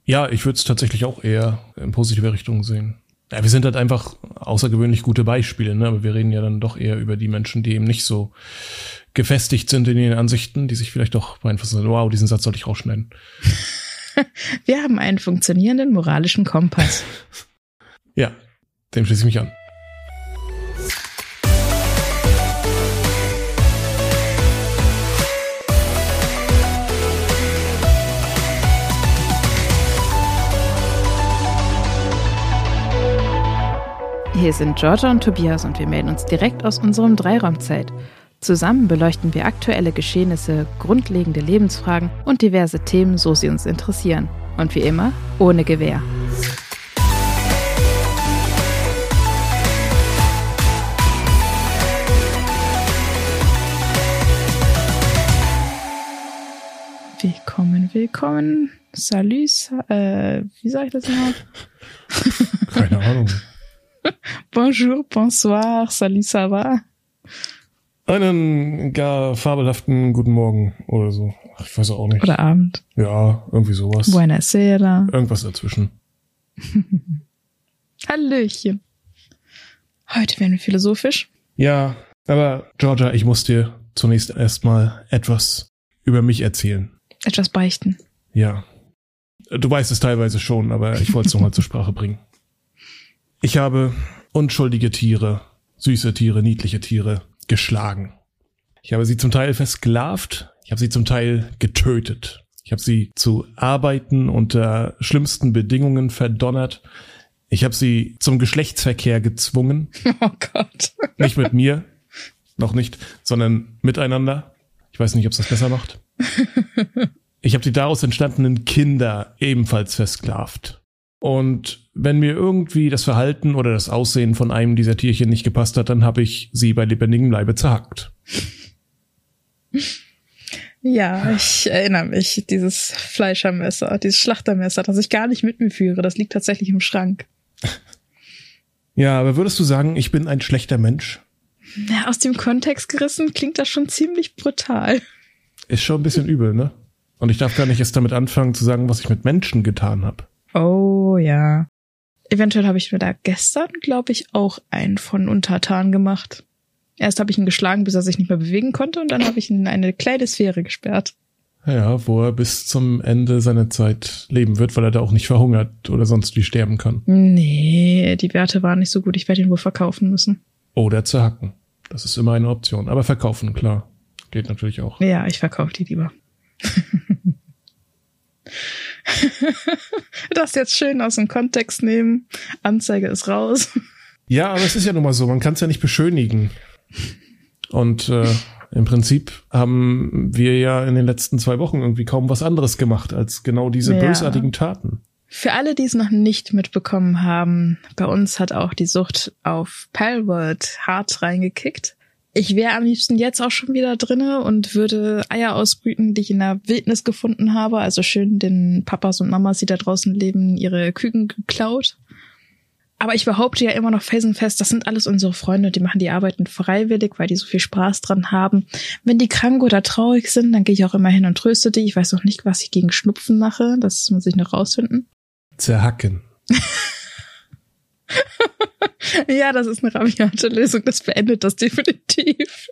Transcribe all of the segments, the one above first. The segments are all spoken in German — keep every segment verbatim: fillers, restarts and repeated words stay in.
Ja, ich würde es tatsächlich auch eher in positive Richtung sehen. Ja, wir sind halt einfach außergewöhnlich gute Beispiele, ne? Aber wir reden ja dann doch eher über die Menschen, die eben nicht so gefestigt sind in ihren Ansichten, die sich vielleicht doch beeinflussen. Wow, diesen Satz sollte ich rausschneiden. Wir haben einen funktionierenden moralischen Kompass. Ja, dem schließe ich mich an. Hier sind Georgia und Tobias und wir melden uns direkt aus unserem Dreiraumzelt. Zusammen beleuchten wir aktuelle Geschehnisse, grundlegende Lebensfragen und diverse Themen, so sie uns interessieren. Und wie immer, ohne Gewehr. Willkommen, willkommen. Salut, äh, wie sag ich das immer? Keine Ahnung. Bonjour, bonsoir, salut, ça va? Einen gar fabelhaften guten Morgen oder so. Ach, ich weiß auch nicht. Oder Abend. Ja, irgendwie sowas. Buonasera. Irgendwas dazwischen. Hallöchen. Heute werden wir philosophisch. Ja, aber Georgia, ich muss dir zunächst erstmal etwas über mich erzählen. Etwas beichten. Ja. Du weißt es teilweise schon, aber ich wollte es nochmal zur Sprache bringen. Ich habe unschuldige Tiere, süße Tiere, niedliche Tiere geschlagen. Ich habe sie zum Teil versklavt, ich habe sie zum Teil getötet. Ich habe sie zu Arbeiten unter schlimmsten Bedingungen verdonnert. Ich habe sie zum Geschlechtsverkehr gezwungen. Oh Gott. Nicht mit mir, noch nicht, sondern miteinander. Ich weiß nicht, ob es das besser macht. Ich habe die daraus entstandenen Kinder ebenfalls versklavt. Und wenn mir irgendwie das Verhalten oder das Aussehen von einem dieser Tierchen nicht gepasst hat, dann habe ich sie bei lebendigem Leibe zerhackt. Ja, ich erinnere mich, dieses Fleischermesser, dieses Schlachtermesser, das ich gar nicht mit mir führe, das liegt tatsächlich im Schrank. Ja, aber würdest du sagen, ich bin ein schlechter Mensch? Ja, aus dem Kontext gerissen klingt das schon ziemlich brutal. Ist schon ein bisschen übel, ne? Und ich darf gar nicht erst damit anfangen zu sagen, was ich mit Menschen getan habe. Oh ja. Eventuell habe ich mir da gestern, glaube ich, auch einen von untertan gemacht. Erst habe ich ihn geschlagen, bis er sich nicht mehr bewegen konnte, und dann habe ich ihn in eine kleine Sphäre gesperrt. Ja, wo er bis zum Ende seiner Zeit leben wird, weil er da auch nicht verhungert oder sonst wie sterben kann. Nee, die Werte waren nicht so gut. Ich werde ihn wohl verkaufen müssen. Oder zerhacken. Das ist immer eine Option. Aber verkaufen, klar. Geht natürlich auch. Ja, ich verkaufe die lieber. Das jetzt schön aus dem Kontext nehmen. Anzeige ist raus. Ja, aber es ist ja nun mal so, man kann es ja nicht beschönigen. Und äh, im Prinzip haben wir ja in den letzten zwei Wochen irgendwie kaum was anderes gemacht als genau diese ja. bösartigen Taten. Für alle, die es noch nicht mitbekommen haben, bei uns hat auch die Sucht auf Palworld hart reingekickt. Ich wäre am liebsten jetzt auch schon wieder drinne und würde Eier ausbrüten, die ich in der Wildnis gefunden habe. Also schön den Papas und Mamas, die da draußen leben, ihre Küken geklaut. Aber ich behaupte ja immer noch felsenfest, das sind alles unsere Freunde, die machen die Arbeiten freiwillig, weil die so viel Spaß dran haben. Wenn die krank oder traurig sind, dann gehe ich auch immer hin und tröste die. Ich weiß noch nicht, was ich gegen Schnupfen mache. Das muss ich noch rausfinden. Zerhacken. Ja, das ist eine rabiate Lösung. Das beendet das definitiv.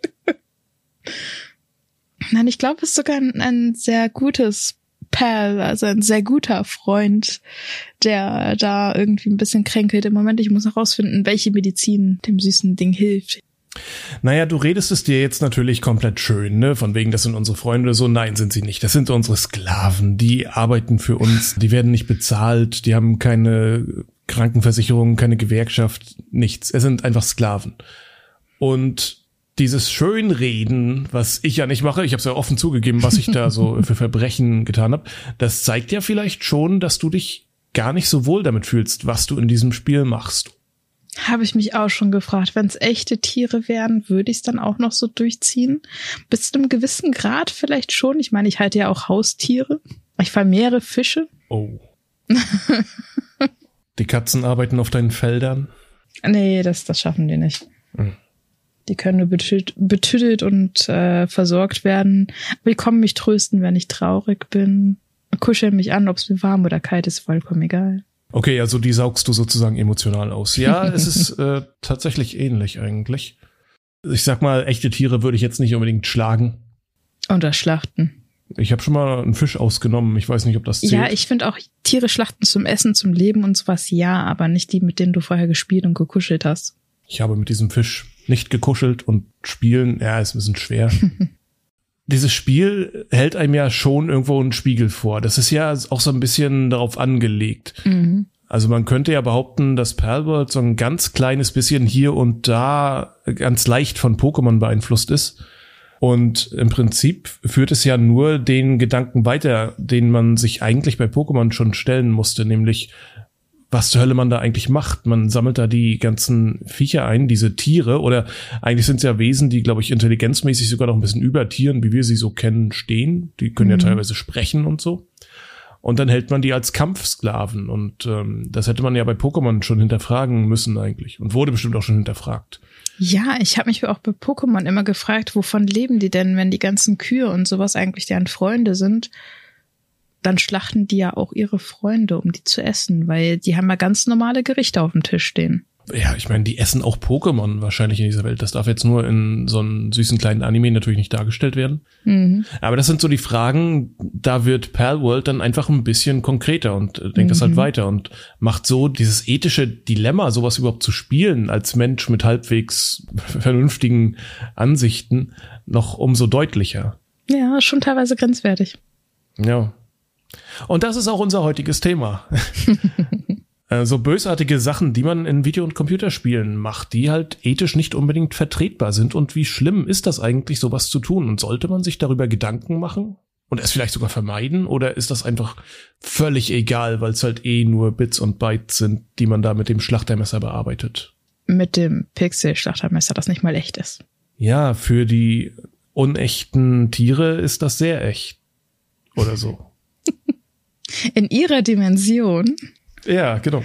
Nein, ich glaube, es ist sogar ein, ein sehr gutes Pal, also ein sehr guter Freund, der da irgendwie ein bisschen kränkelt im Moment. Ich muss noch rausfinden, welche Medizin dem süßen Ding hilft. Naja, du redest es dir jetzt natürlich komplett schön, ne? Von wegen, das sind unsere Freunde oder so. Nein, sind sie nicht. Das sind unsere Sklaven. Die arbeiten für uns. Die werden nicht bezahlt. Die haben keine Krankenversicherung, keine Gewerkschaft, nichts. Es sind einfach Sklaven. Und dieses Schönreden, was ich ja nicht mache, ich habe es ja offen zugegeben, was ich da so für Verbrechen getan habe, das zeigt ja vielleicht schon, dass du dich gar nicht so wohl damit fühlst, was du in diesem Spiel machst. Habe ich mich auch schon gefragt. Wenn es echte Tiere wären, würde ich es dann auch noch so durchziehen? Bis zu einem gewissen Grad vielleicht schon. Ich meine, ich halte ja auch Haustiere. Ich vermehre Fische. Oh. Die Katzen arbeiten auf deinen Feldern? Nee, das, das schaffen die nicht. Hm. Die können nur betüdelt, betüdelt und äh, versorgt werden. Aber die kommen mich trösten, wenn ich traurig bin. kuscheln mich an, ob es mir warm oder kalt ist, vollkommen egal. Okay, also die saugst du sozusagen emotional aus. Ja, es ist äh, tatsächlich ähnlich eigentlich. Ich sag mal, echte Tiere würde ich jetzt nicht unbedingt schlagen. Oder schlachten. Ich habe schon mal einen Fisch ausgenommen. Ich weiß nicht, ob das zählt. Ja, ich finde auch Tiere schlachten zum Essen, zum Leben und sowas, ja, aber nicht die, mit denen du vorher gespielt und gekuschelt hast. Ich habe mit diesem Fisch nicht gekuschelt und spielen, ja, ist ein bisschen schwer. Dieses Spiel hält einem ja schon irgendwo einen Spiegel vor. Das ist ja auch so ein bisschen darauf angelegt. Mhm. Also man könnte ja behaupten, dass Palworld so ein ganz kleines bisschen hier und da ganz leicht von Pokémon beeinflusst ist. Und im Prinzip führt es ja nur den Gedanken weiter, den man sich eigentlich bei Pokémon schon stellen musste, nämlich was zur Hölle man da eigentlich macht. Man sammelt da die ganzen Viecher ein, diese Tiere, oder eigentlich sind es ja Wesen, die, glaube ich, intelligenzmäßig sogar noch ein bisschen über Tieren, wie wir sie so kennen, stehen. Die können mhm. ja teilweise sprechen und so. Und dann hält man die als Kampfsklaven. Und ähm, das hätte man ja bei Pokémon schon hinterfragen müssen eigentlich. Und wurde bestimmt auch schon hinterfragt. Ja, ich habe mich auch bei Pokémon immer gefragt, wovon leben die denn, wenn die ganzen Kühe und sowas eigentlich deren Freunde sind? Dann schlachten die ja auch ihre Freunde, um die zu essen, weil die haben ja ganz normale Gerichte auf dem Tisch stehen. Ja, ich meine, die essen auch Pokémon wahrscheinlich in dieser Welt. Das darf jetzt nur in so einem süßen kleinen Anime natürlich nicht dargestellt werden. Mhm. Aber das sind so die Fragen, da wird Palworld dann einfach ein bisschen konkreter und denkt mhm. das halt weiter und macht so dieses ethische Dilemma, sowas überhaupt zu spielen als Mensch mit halbwegs vernünftigen Ansichten, noch umso deutlicher. Ja, schon teilweise grenzwertig. Ja. Und das ist auch unser heutiges Thema. So bösartige Sachen, die man in Video- und Computerspielen macht, die halt ethisch nicht unbedingt vertretbar sind. Und wie schlimm ist das eigentlich, sowas zu tun? Und sollte man sich darüber Gedanken machen? Und es vielleicht sogar vermeiden? Oder ist das einfach völlig egal, weil es halt eh nur Bits und Bytes sind, die man da mit dem Schlachtermesser bearbeitet? Mit dem Pixel-Schlachtermesser, das nicht mal echt ist. Ja, für die unechten Tiere ist das sehr echt. Oder so. In ihrer Dimension. Ja, genau.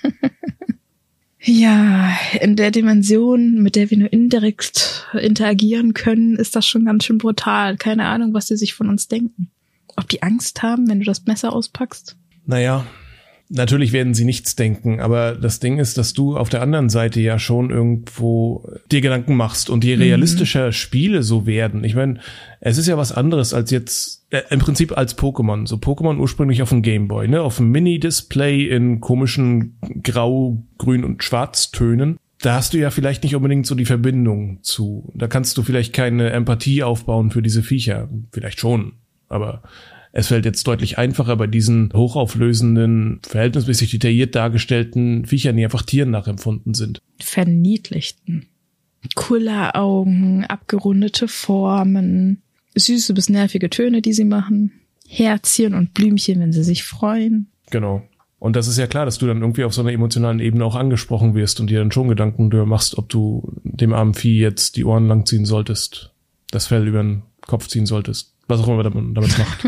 Ja, in der Dimension, mit der wir nur indirekt interagieren können, ist das schon ganz schön brutal. Keine Ahnung, was die sich von uns denken. Ob die Angst haben, wenn du das Messer auspackst? Naja, natürlich werden sie nichts denken, aber das Ding ist, dass du auf der anderen Seite ja schon irgendwo dir Gedanken machst und je realistischer mhm. Spiele so werden. Ich meine, es ist ja was anderes als jetzt, äh, im Prinzip als Pokémon. So Pokémon ursprünglich auf dem Gameboy, ne, auf dem Mini-Display in komischen Grau, Grün und Schwarztönen. Da hast du ja vielleicht nicht unbedingt so die Verbindung zu. Da kannst du vielleicht keine Empathie aufbauen für diese Viecher. Vielleicht schon, aber es fällt jetzt deutlich einfacher bei diesen hochauflösenden, verhältnismäßig detailliert dargestellten Viechern, die einfach Tieren nachempfunden sind. Verniedlichten. Kulleraugen, abgerundete Formen, süße bis nervige Töne, die sie machen. Herzchen und Blümchen, wenn sie sich freuen. Genau. Und das ist ja klar, dass du dann irgendwie auf so einer emotionalen Ebene auch angesprochen wirst und dir dann schon Gedanken darüber machst, ob du dem armen Vieh jetzt die Ohren langziehen solltest, das Fell über den Kopf ziehen solltest. Was auch immer man damit macht.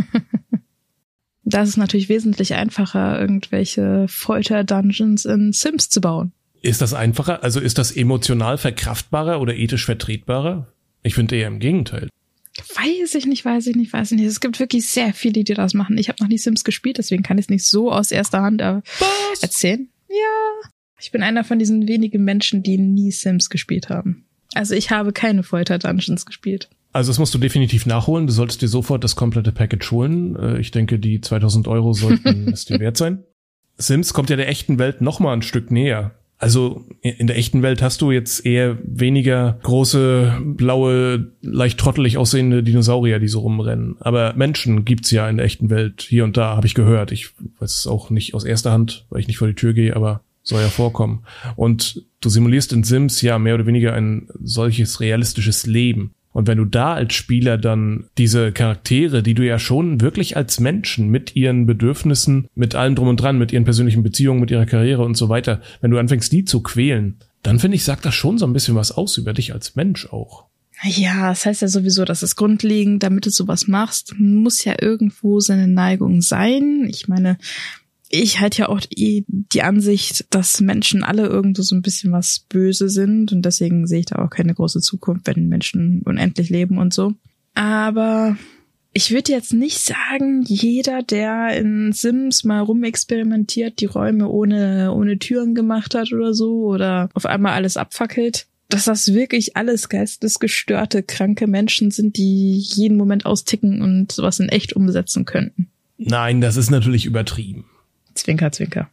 Das ist natürlich wesentlich einfacher, irgendwelche Folter-Dungeons in Sims zu bauen. Ist das einfacher? Also ist das emotional verkraftbarer oder ethisch vertretbarer? Ich finde eher im Gegenteil. Weiß ich nicht, weiß ich nicht, weiß ich nicht. Es gibt wirklich sehr viele, die das machen. Ich habe noch nie Sims gespielt, deswegen kann ich es nicht so aus erster Hand erzählen. Ja, ich bin einer von diesen wenigen Menschen, die nie Sims gespielt haben. Also ich habe keine Folter-Dungeons gespielt. Also das musst du definitiv nachholen. Du solltest dir sofort das komplette Package holen. Ich denke, die zweitausend Euro sollten es dir wert sein. Sims kommt ja der echten Welt noch mal ein Stück näher. Also in der echten Welt hast du jetzt eher weniger große, blaue, leicht trottelig aussehende Dinosaurier, die so rumrennen. Aber Menschen gibt's ja in der echten Welt hier und da, habe ich gehört. Ich weiß es auch nicht aus erster Hand, weil ich nicht vor die Tür gehe, aber soll ja vorkommen. Und du simulierst in Sims ja mehr oder weniger ein solches realistisches Leben. Und wenn du da als Spieler dann diese Charaktere, die du ja schon wirklich als Menschen mit ihren Bedürfnissen, mit allem drum und dran, mit ihren persönlichen Beziehungen, mit ihrer Karriere und so weiter, wenn du anfängst, die zu quälen, dann finde ich, sagt das schon so ein bisschen was aus über dich als Mensch auch. Ja, das heißt ja sowieso, dass es grundlegend, damit du sowas machst, muss ja irgendwo seine Neigung sein. Ich meine, ich halte ja auch die, die Ansicht, dass Menschen alle irgendwo so ein bisschen was böse sind und deswegen sehe ich da auch keine große Zukunft, wenn Menschen unendlich leben und so. Aber ich würde jetzt nicht sagen, jeder, der in Sims mal rumexperimentiert, die Räume ohne ohne Türen gemacht hat oder so oder auf einmal alles abfackelt, dass das wirklich alles geistesgestörte, kranke Menschen sind, die jeden Moment austicken und sowas in echt umsetzen könnten. Nein, das ist natürlich übertrieben. Zwinker, zwinker.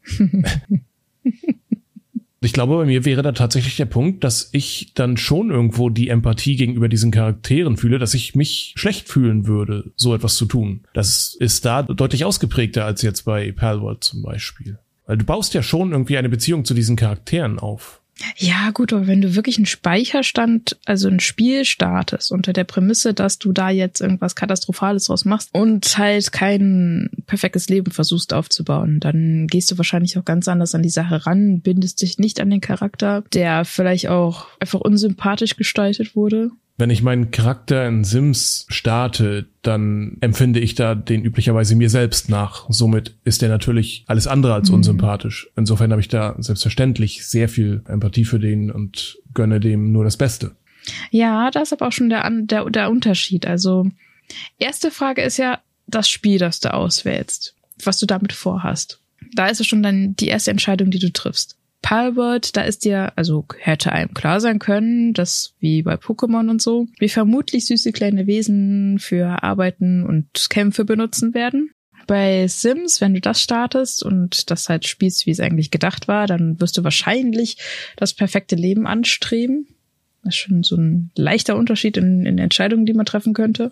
Ich glaube, bei mir wäre da tatsächlich der Punkt, dass ich dann schon irgendwo die Empathie gegenüber diesen Charakteren fühle, dass ich mich schlecht fühlen würde, so etwas zu tun. Das ist da deutlich ausgeprägter als jetzt bei Palworld zum Beispiel. Weil du baust ja schon irgendwie eine Beziehung zu diesen Charakteren auf. Ja, gut, aber wenn du wirklich einen Speicherstand, also ein Spiel startest, unter der Prämisse, dass du da jetzt irgendwas Katastrophales draus machst und halt kein perfektes Leben versuchst aufzubauen, dann gehst du wahrscheinlich auch ganz anders an die Sache ran, bindest dich nicht an den Charakter, der vielleicht auch einfach unsympathisch gestaltet wurde. Wenn ich meinen Charakter in Sims starte, dann empfinde ich da den üblicherweise mir selbst nach. Somit ist der natürlich alles andere als unsympathisch. Insofern habe ich da selbstverständlich sehr viel Empathie für den und gönne dem nur das Beste. Ja, das ist aber auch schon der, der, der Unterschied. Also, erste Frage ist ja das Spiel, das du auswählst, was du damit vorhast. Da ist es schon dann die erste Entscheidung, die du triffst. Palworld, da ist dir, also hätte einem klar sein können, dass wie bei Pokémon und so, wir vermutlich süße kleine Wesen für Arbeiten und Kämpfe benutzen werden. Bei Sims, wenn du das startest und das halt spielst, wie es eigentlich gedacht war, dann wirst du wahrscheinlich das perfekte Leben anstreben. Das ist schon so ein leichter Unterschied in, in Entscheidungen, die man treffen könnte.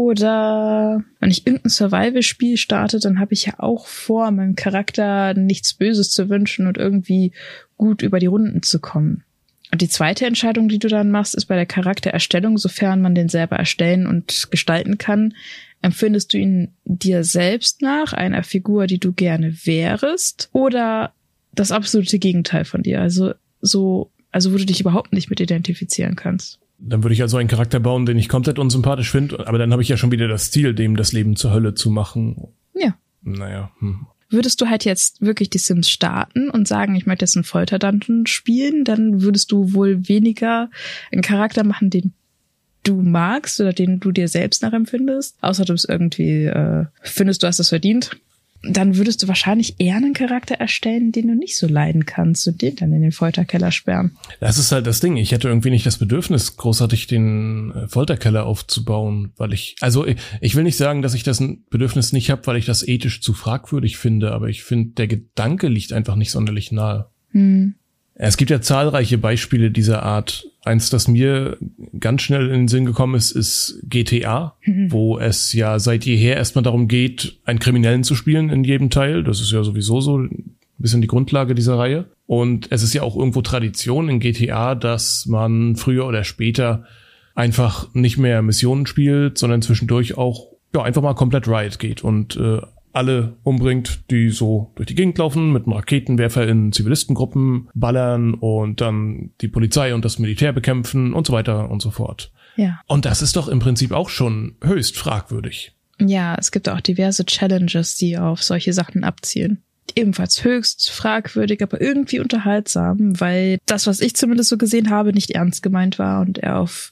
Oder wenn ich irgendein Survival-Spiel starte, dann habe ich ja auch vor, meinem Charakter nichts Böses zu wünschen und irgendwie gut über die Runden zu kommen. Und die zweite Entscheidung, die du dann machst, ist bei der Charaktererstellung, sofern man den selber erstellen und gestalten kann, empfindest du ihn dir selbst nach, einer Figur, die du gerne wärest, oder das absolute Gegenteil von dir. Also so Also wo du dich überhaupt nicht mit identifizieren kannst. Dann würde ich also einen Charakter bauen, den ich komplett unsympathisch finde, aber dann habe ich ja schon wieder das Ziel, dem das Leben zur Hölle zu machen. Ja. Naja. Hm. Würdest du halt jetzt wirklich die Sims starten und sagen, ich möchte jetzt einen Folter-Dungeon spielen, dann würdest du wohl weniger einen Charakter machen, den du magst oder den du dir selbst nachempfindest, außer du bist irgendwie, äh, findest, du hast das verdient. Dann würdest du wahrscheinlich eher einen Charakter erstellen, den du nicht so leiden kannst und den dann in den Folterkeller sperren. Das ist halt das Ding. Ich hätte irgendwie nicht das Bedürfnis, großartig den Folterkeller aufzubauen, weil ich, also ich, ich will nicht sagen, dass ich das Bedürfnis nicht habe, weil ich das ethisch zu fragwürdig finde, aber ich finde, der Gedanke liegt einfach nicht sonderlich nahe. Hm. Es gibt ja zahlreiche Beispiele dieser Art. Eins, das mir ganz schnell in den Sinn gekommen ist, ist G T A, mhm. wo es ja seit jeher erstmal darum geht, einen Kriminellen zu spielen in jedem Teil. Das ist ja sowieso so ein bisschen die Grundlage dieser Reihe. Und es ist ja auch irgendwo Tradition in G T A, dass man früher oder später einfach nicht mehr Missionen spielt, sondern zwischendurch auch ja einfach mal komplett Riot geht und äh, alle umbringt, die so durch die Gegend laufen, mit einem Raketenwerfer in Zivilistengruppen ballern und dann die Polizei und das Militär bekämpfen und so weiter und so fort. Ja. Und das ist doch im Prinzip auch schon höchst fragwürdig. Ja, es gibt auch diverse Challenges, die auf solche Sachen abzielen. Ebenfalls höchst fragwürdig, aber irgendwie unterhaltsam, weil das, was ich zumindest so gesehen habe, nicht ernst gemeint war und er auf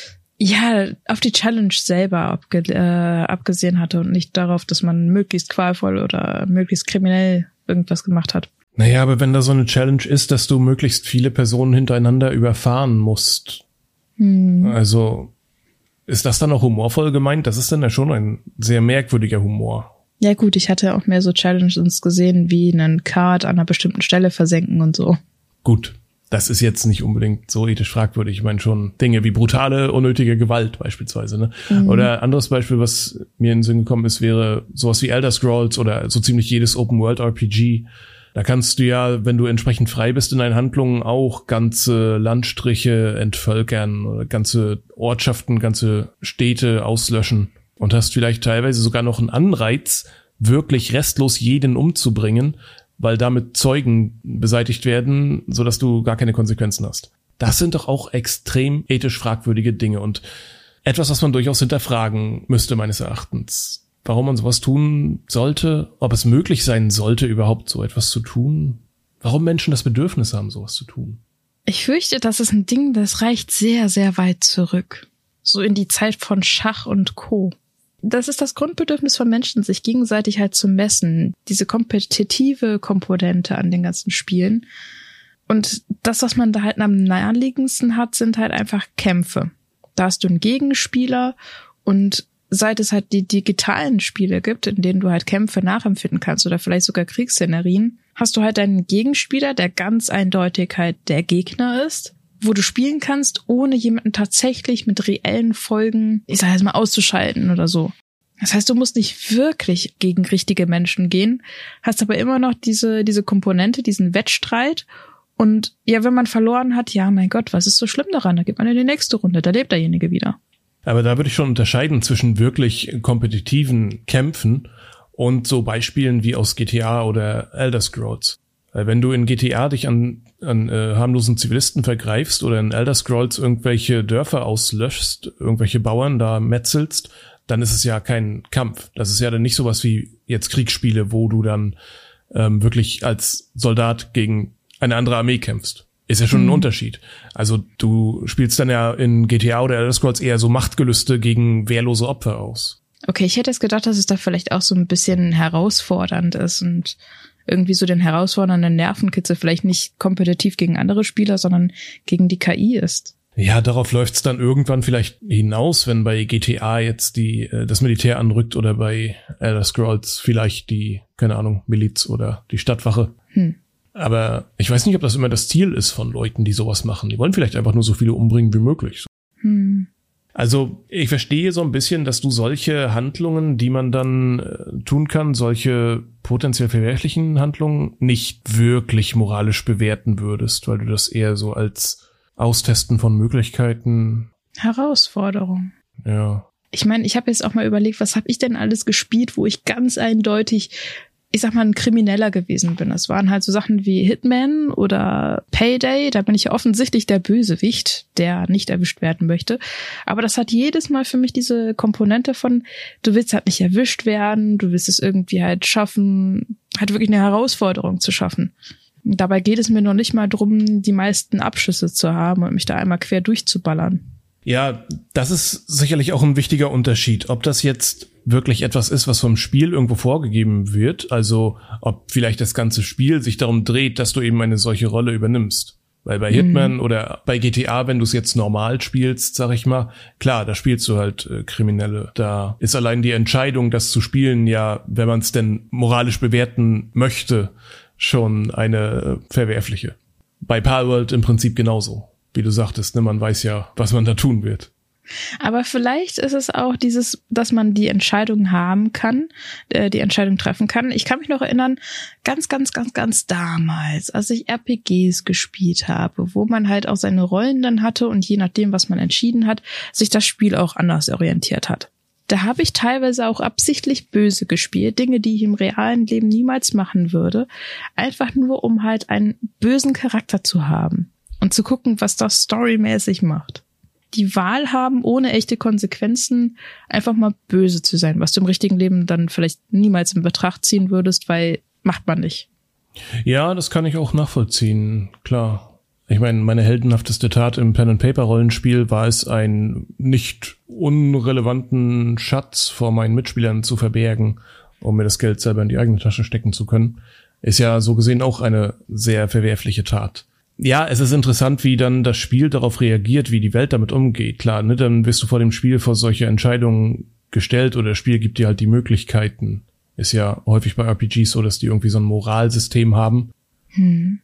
ja, auf die Challenge selber abge- äh, abgesehen hatte und nicht darauf, dass man möglichst qualvoll oder möglichst kriminell irgendwas gemacht hat. Naja, aber wenn da so eine Challenge ist, dass du möglichst viele Personen hintereinander überfahren musst, hm. also ist das dann auch humorvoll gemeint? Das ist dann ja schon ein sehr merkwürdiger Humor. Ja gut, ich hatte auch mehr so Challenges gesehen, wie einen Kart an einer bestimmten Stelle versenken und so. Gut. Das ist jetzt nicht unbedingt so ethisch fragwürdig. Ich meine schon Dinge wie brutale, unnötige Gewalt beispielsweise. Ne? Mhm. Oder anderes Beispiel, was mir in den Sinn gekommen ist, wäre sowas wie Elder Scrolls oder so ziemlich jedes Open-World-R P G. Da kannst du ja, wenn du entsprechend frei bist in deinen Handlungen, auch ganze Landstriche entvölkern oder ganze Ortschaften, ganze Städte auslöschen und hast vielleicht teilweise sogar noch einen Anreiz, wirklich restlos jeden umzubringen, weil damit Zeugen beseitigt werden, sodass du gar keine Konsequenzen hast. Das sind doch auch extrem ethisch fragwürdige Dinge und etwas, was man durchaus hinterfragen müsste, meines Erachtens. Warum man sowas tun sollte, ob es möglich sein sollte, überhaupt so etwas zu tun, warum Menschen das Bedürfnis haben, sowas zu tun. Ich fürchte, das ist ein Ding, das reicht sehr, sehr weit zurück. So in die Zeit von Schach und Co. das ist das Grundbedürfnis von Menschen, sich gegenseitig halt zu messen. Diese kompetitive Komponente an den ganzen Spielen. Und das, was man da halt am naheliegendsten hat, sind halt einfach Kämpfe. Da hast du einen Gegenspieler und seit es halt die digitalen Spiele gibt, in denen du halt Kämpfe nachempfinden kannst oder vielleicht sogar Kriegsszenarien, hast du halt einen Gegenspieler, der ganz eindeutig halt der Gegner ist, wo du spielen kannst, ohne jemanden tatsächlich mit reellen Folgen, ich sag jetzt mal, auszuschalten oder so. Das heißt, du musst nicht wirklich gegen richtige Menschen gehen, hast aber immer noch diese diese Komponente, diesen Wettstreit. Und ja, wenn man verloren hat, ja, mein Gott, was ist so schlimm daran? Da geht man in die nächste Runde, da lebt derjenige wieder. Aber da würde ich schon unterscheiden zwischen wirklich kompetitiven Kämpfen und so Beispielen wie aus G T A oder Elder Scrolls. Weil wenn du in G T A dich an, an äh, harmlosen Zivilisten vergreifst oder in Elder Scrolls irgendwelche Dörfer auslöschst, irgendwelche Bauern da metzelst, dann ist es ja kein Kampf. Das ist ja dann nicht sowas wie jetzt Kriegsspiele, wo du dann ähm, wirklich als Soldat gegen eine andere Armee kämpfst. Ist ja schon ein mhm. Unterschied. Also du spielst dann ja in G T A oder Elder Scrolls eher so Machtgelüste gegen wehrlose Opfer aus. Okay, ich hätte jetzt gedacht, dass es da vielleicht auch so ein bisschen herausfordernd ist und irgendwie so den herausfordernden Nervenkitzel vielleicht nicht kompetitiv gegen andere Spieler, sondern gegen die K I ist. Ja, darauf läuft's dann irgendwann vielleicht hinaus, wenn bei G T A jetzt die das Militär anrückt oder bei Elder Scrolls vielleicht die, keine Ahnung, Miliz oder die Stadtwache. Hm. Aber ich weiß nicht, ob das immer das Ziel ist von Leuten, die sowas machen. Die wollen vielleicht einfach nur so viele umbringen wie möglich. Hm. Also ich verstehe so ein bisschen, dass du solche Handlungen, die man dann äh, tun kann, solche potenziell verwerflichen Handlungen nicht wirklich moralisch bewerten würdest, weil du das eher so als Austesten von Möglichkeiten... Herausforderung. Ja. Ich meine, ich habe jetzt auch mal überlegt, was habe ich denn alles gespielt, wo ich ganz eindeutig... ich sag mal, ein Krimineller gewesen bin. Das waren halt so Sachen wie Hitman oder Payday. Da bin ich ja offensichtlich der Bösewicht, der nicht erwischt werden möchte. Aber das hat jedes Mal für mich diese Komponente von, du willst halt nicht erwischt werden, du willst es irgendwie halt schaffen, halt wirklich eine Herausforderung zu schaffen. Und dabei geht es mir noch nicht mal drum, die meisten Abschüsse zu haben und mich da einmal quer durchzuballern. Ja, das ist sicherlich auch ein wichtiger Unterschied. Ob das jetzt wirklich etwas ist, was vom Spiel irgendwo vorgegeben wird, also ob vielleicht das ganze Spiel sich darum dreht, dass du eben eine solche Rolle übernimmst. Weil bei Hitman mhm. oder bei G T A, wenn du es jetzt normal spielst, sag ich mal, klar, da spielst du halt äh, Kriminelle. Da ist allein die Entscheidung, das zu spielen, ja, wenn man es denn moralisch bewerten möchte, schon eine äh, verwerfliche. Bei Palworld im Prinzip genauso. Wie du sagtest, ne, man weiß ja, was man da tun wird. Aber vielleicht ist es auch dieses, dass man die Entscheidung haben kann, äh, die Entscheidung treffen kann. Ich kann mich noch erinnern, ganz, ganz, ganz, ganz damals, als ich R P Gs gespielt habe, wo man halt auch seine Rollen dann hatte und je nachdem, was man entschieden hat, sich das Spiel auch anders orientiert hat. Da habe ich teilweise auch absichtlich böse gespielt, Dinge, die ich im realen Leben niemals machen würde, einfach nur, um halt einen bösen Charakter zu haben und zu gucken, was das storymäßig macht. Die Wahl haben, ohne echte Konsequenzen einfach mal böse zu sein, was du im richtigen Leben dann vielleicht niemals in Betracht ziehen würdest, weil macht man nicht. Ja, das kann ich auch nachvollziehen, klar. Ich meine, meine heldenhafteste Tat im Pen-and-Paper-Rollenspiel war es, einen nicht unrelevanten Schatz vor meinen Mitspielern zu verbergen, um mir das Geld selber in die eigene Tasche stecken zu können. Ist ja so gesehen auch eine sehr verwerfliche Tat. Ja, es ist interessant, wie dann das Spiel darauf reagiert, wie die Welt damit umgeht. Klar, ne, dann wirst du vor dem Spiel vor solche Entscheidungen gestellt oder das Spiel gibt dir halt die Möglichkeiten. Ist ja häufig bei R P Gs so, dass die irgendwie so ein Moralsystem haben. Hm.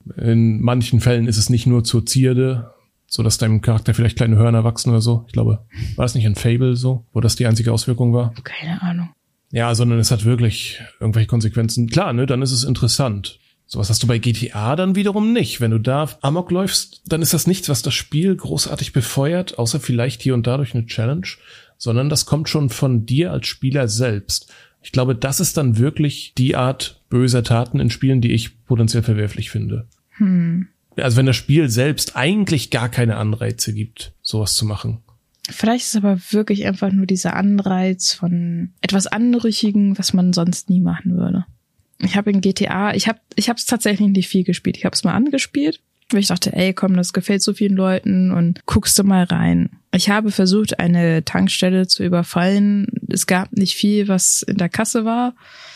In manchen Fällen ist es nicht nur zur Zierde, so dass deinem Charakter vielleicht kleine Hörner wachsen oder so. Ich glaube, war das nicht in Fable so, wo das die einzige Auswirkung war? Keine Ahnung. Ja, sondern es hat wirklich irgendwelche Konsequenzen. Klar, ne, dann ist es interessant. Sowas hast du bei G T A dann wiederum nicht. Wenn du da Amok läufst, dann ist das nichts, was das Spiel großartig befeuert, außer vielleicht hier und da durch eine Challenge, sondern das kommt schon von dir als Spieler selbst. Ich glaube, das ist dann wirklich die Art böser Taten in Spielen, die ich potenziell verwerflich finde. Hm. Also wenn das Spiel selbst eigentlich gar keine Anreize gibt, sowas zu machen. Vielleicht ist es aber wirklich einfach nur dieser Anreiz von etwas Anrüchigen, was man sonst nie machen würde. Ich habe in G T A, ich habe ich habe es tatsächlich nicht viel gespielt. Ich habe es mal angespielt Weil ich dachte, ey, komm, das gefällt so vielen Leuten und guckst du mal rein. Ich habe versucht, eine Tankstelle zu überfallen. Es gab nicht viel, was in der Kasse war.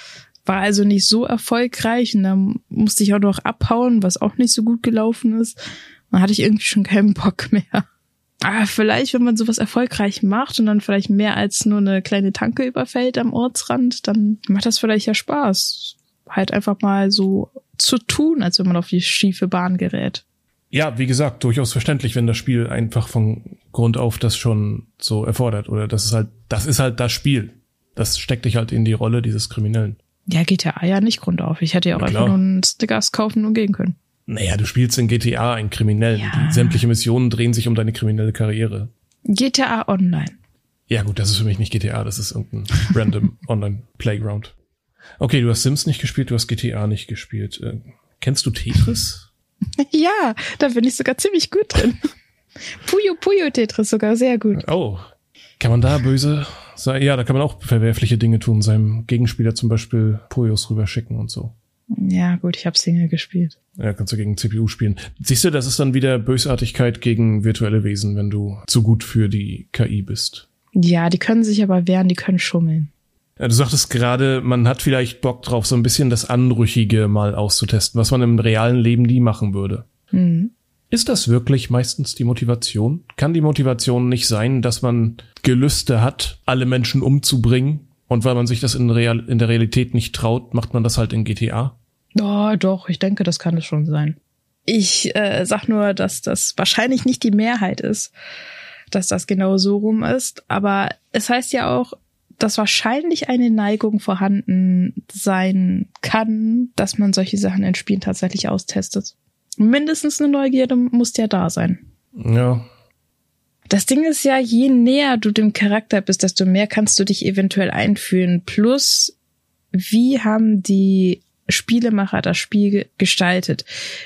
War also nicht so erfolgreich und dann musste ich auch noch abhauen, was auch nicht so gut gelaufen ist. Dann hatte ich irgendwie schon keinen Bock mehr. Aber vielleicht, wenn man sowas erfolgreich macht und dann vielleicht mehr als nur eine kleine Tanke überfällt am Ortsrand, dann macht das vielleicht ja Spaß. Halt einfach mal so zu tun, als wenn man auf die schiefe Bahn gerät. Ja, wie gesagt, durchaus verständlich, wenn das Spiel einfach von Grund auf das schon so erfordert. Oder das ist halt, das ist halt das Spiel. Das steckt dich halt in die Rolle dieses Kriminellen. Ja, G T A ja nicht Grund auf. Ich hätte ja auch einfach nur einen Stickers kaufen und gehen können. Naja, du spielst in G T A einen Kriminellen. Ja. Die sämtliche Missionen drehen sich um deine kriminelle Karriere. G T A Online. Ja gut, das ist für mich nicht G T A, das ist irgendein random Online-Playground. Okay, du hast Sims nicht gespielt, du hast G T A nicht gespielt. Äh, kennst du Tetris? Ja, da bin ich sogar ziemlich gut drin. Puyo Puyo Tetris sogar sehr gut. Oh, kann man da böse sein? Ja, da kann man auch verwerfliche Dinge tun, seinem Gegenspieler zum Beispiel Puyos rüberschicken und so. Ja gut, ich habe Single gespielt. Ja, kannst du gegen C P U spielen. Siehst du, das ist dann wieder Bösartigkeit gegen virtuelle Wesen, wenn du zu gut für die K I bist. Ja, die können sich aber wehren, die können schummeln. Ja, du sagtest gerade, man hat vielleicht Bock drauf, so ein bisschen das Anrüchige mal auszutesten, was man im realen Leben nie machen würde. Mhm. Ist das wirklich meistens die Motivation? Kann die Motivation nicht sein, dass man Gelüste hat, alle Menschen umzubringen? Und weil man sich das in, Real- in der Realität nicht traut, macht man das halt in G T A? Oh, doch, ich denke, das kann es schon sein. Ich äh, sag nur, dass das wahrscheinlich nicht die Mehrheit ist, dass das genau so rum ist. Aber es heißt ja auch, dass wahrscheinlich eine Neigung vorhanden sein kann, dass man solche Sachen in Spielen tatsächlich austestet. Mindestens eine Neugierde muss ja da sein. Ja. Das Ding ist ja, je näher du dem Charakter bist, desto mehr kannst du dich eventuell einfühlen. Plus, wie haben die Spielemacher das Spiel gestaltet?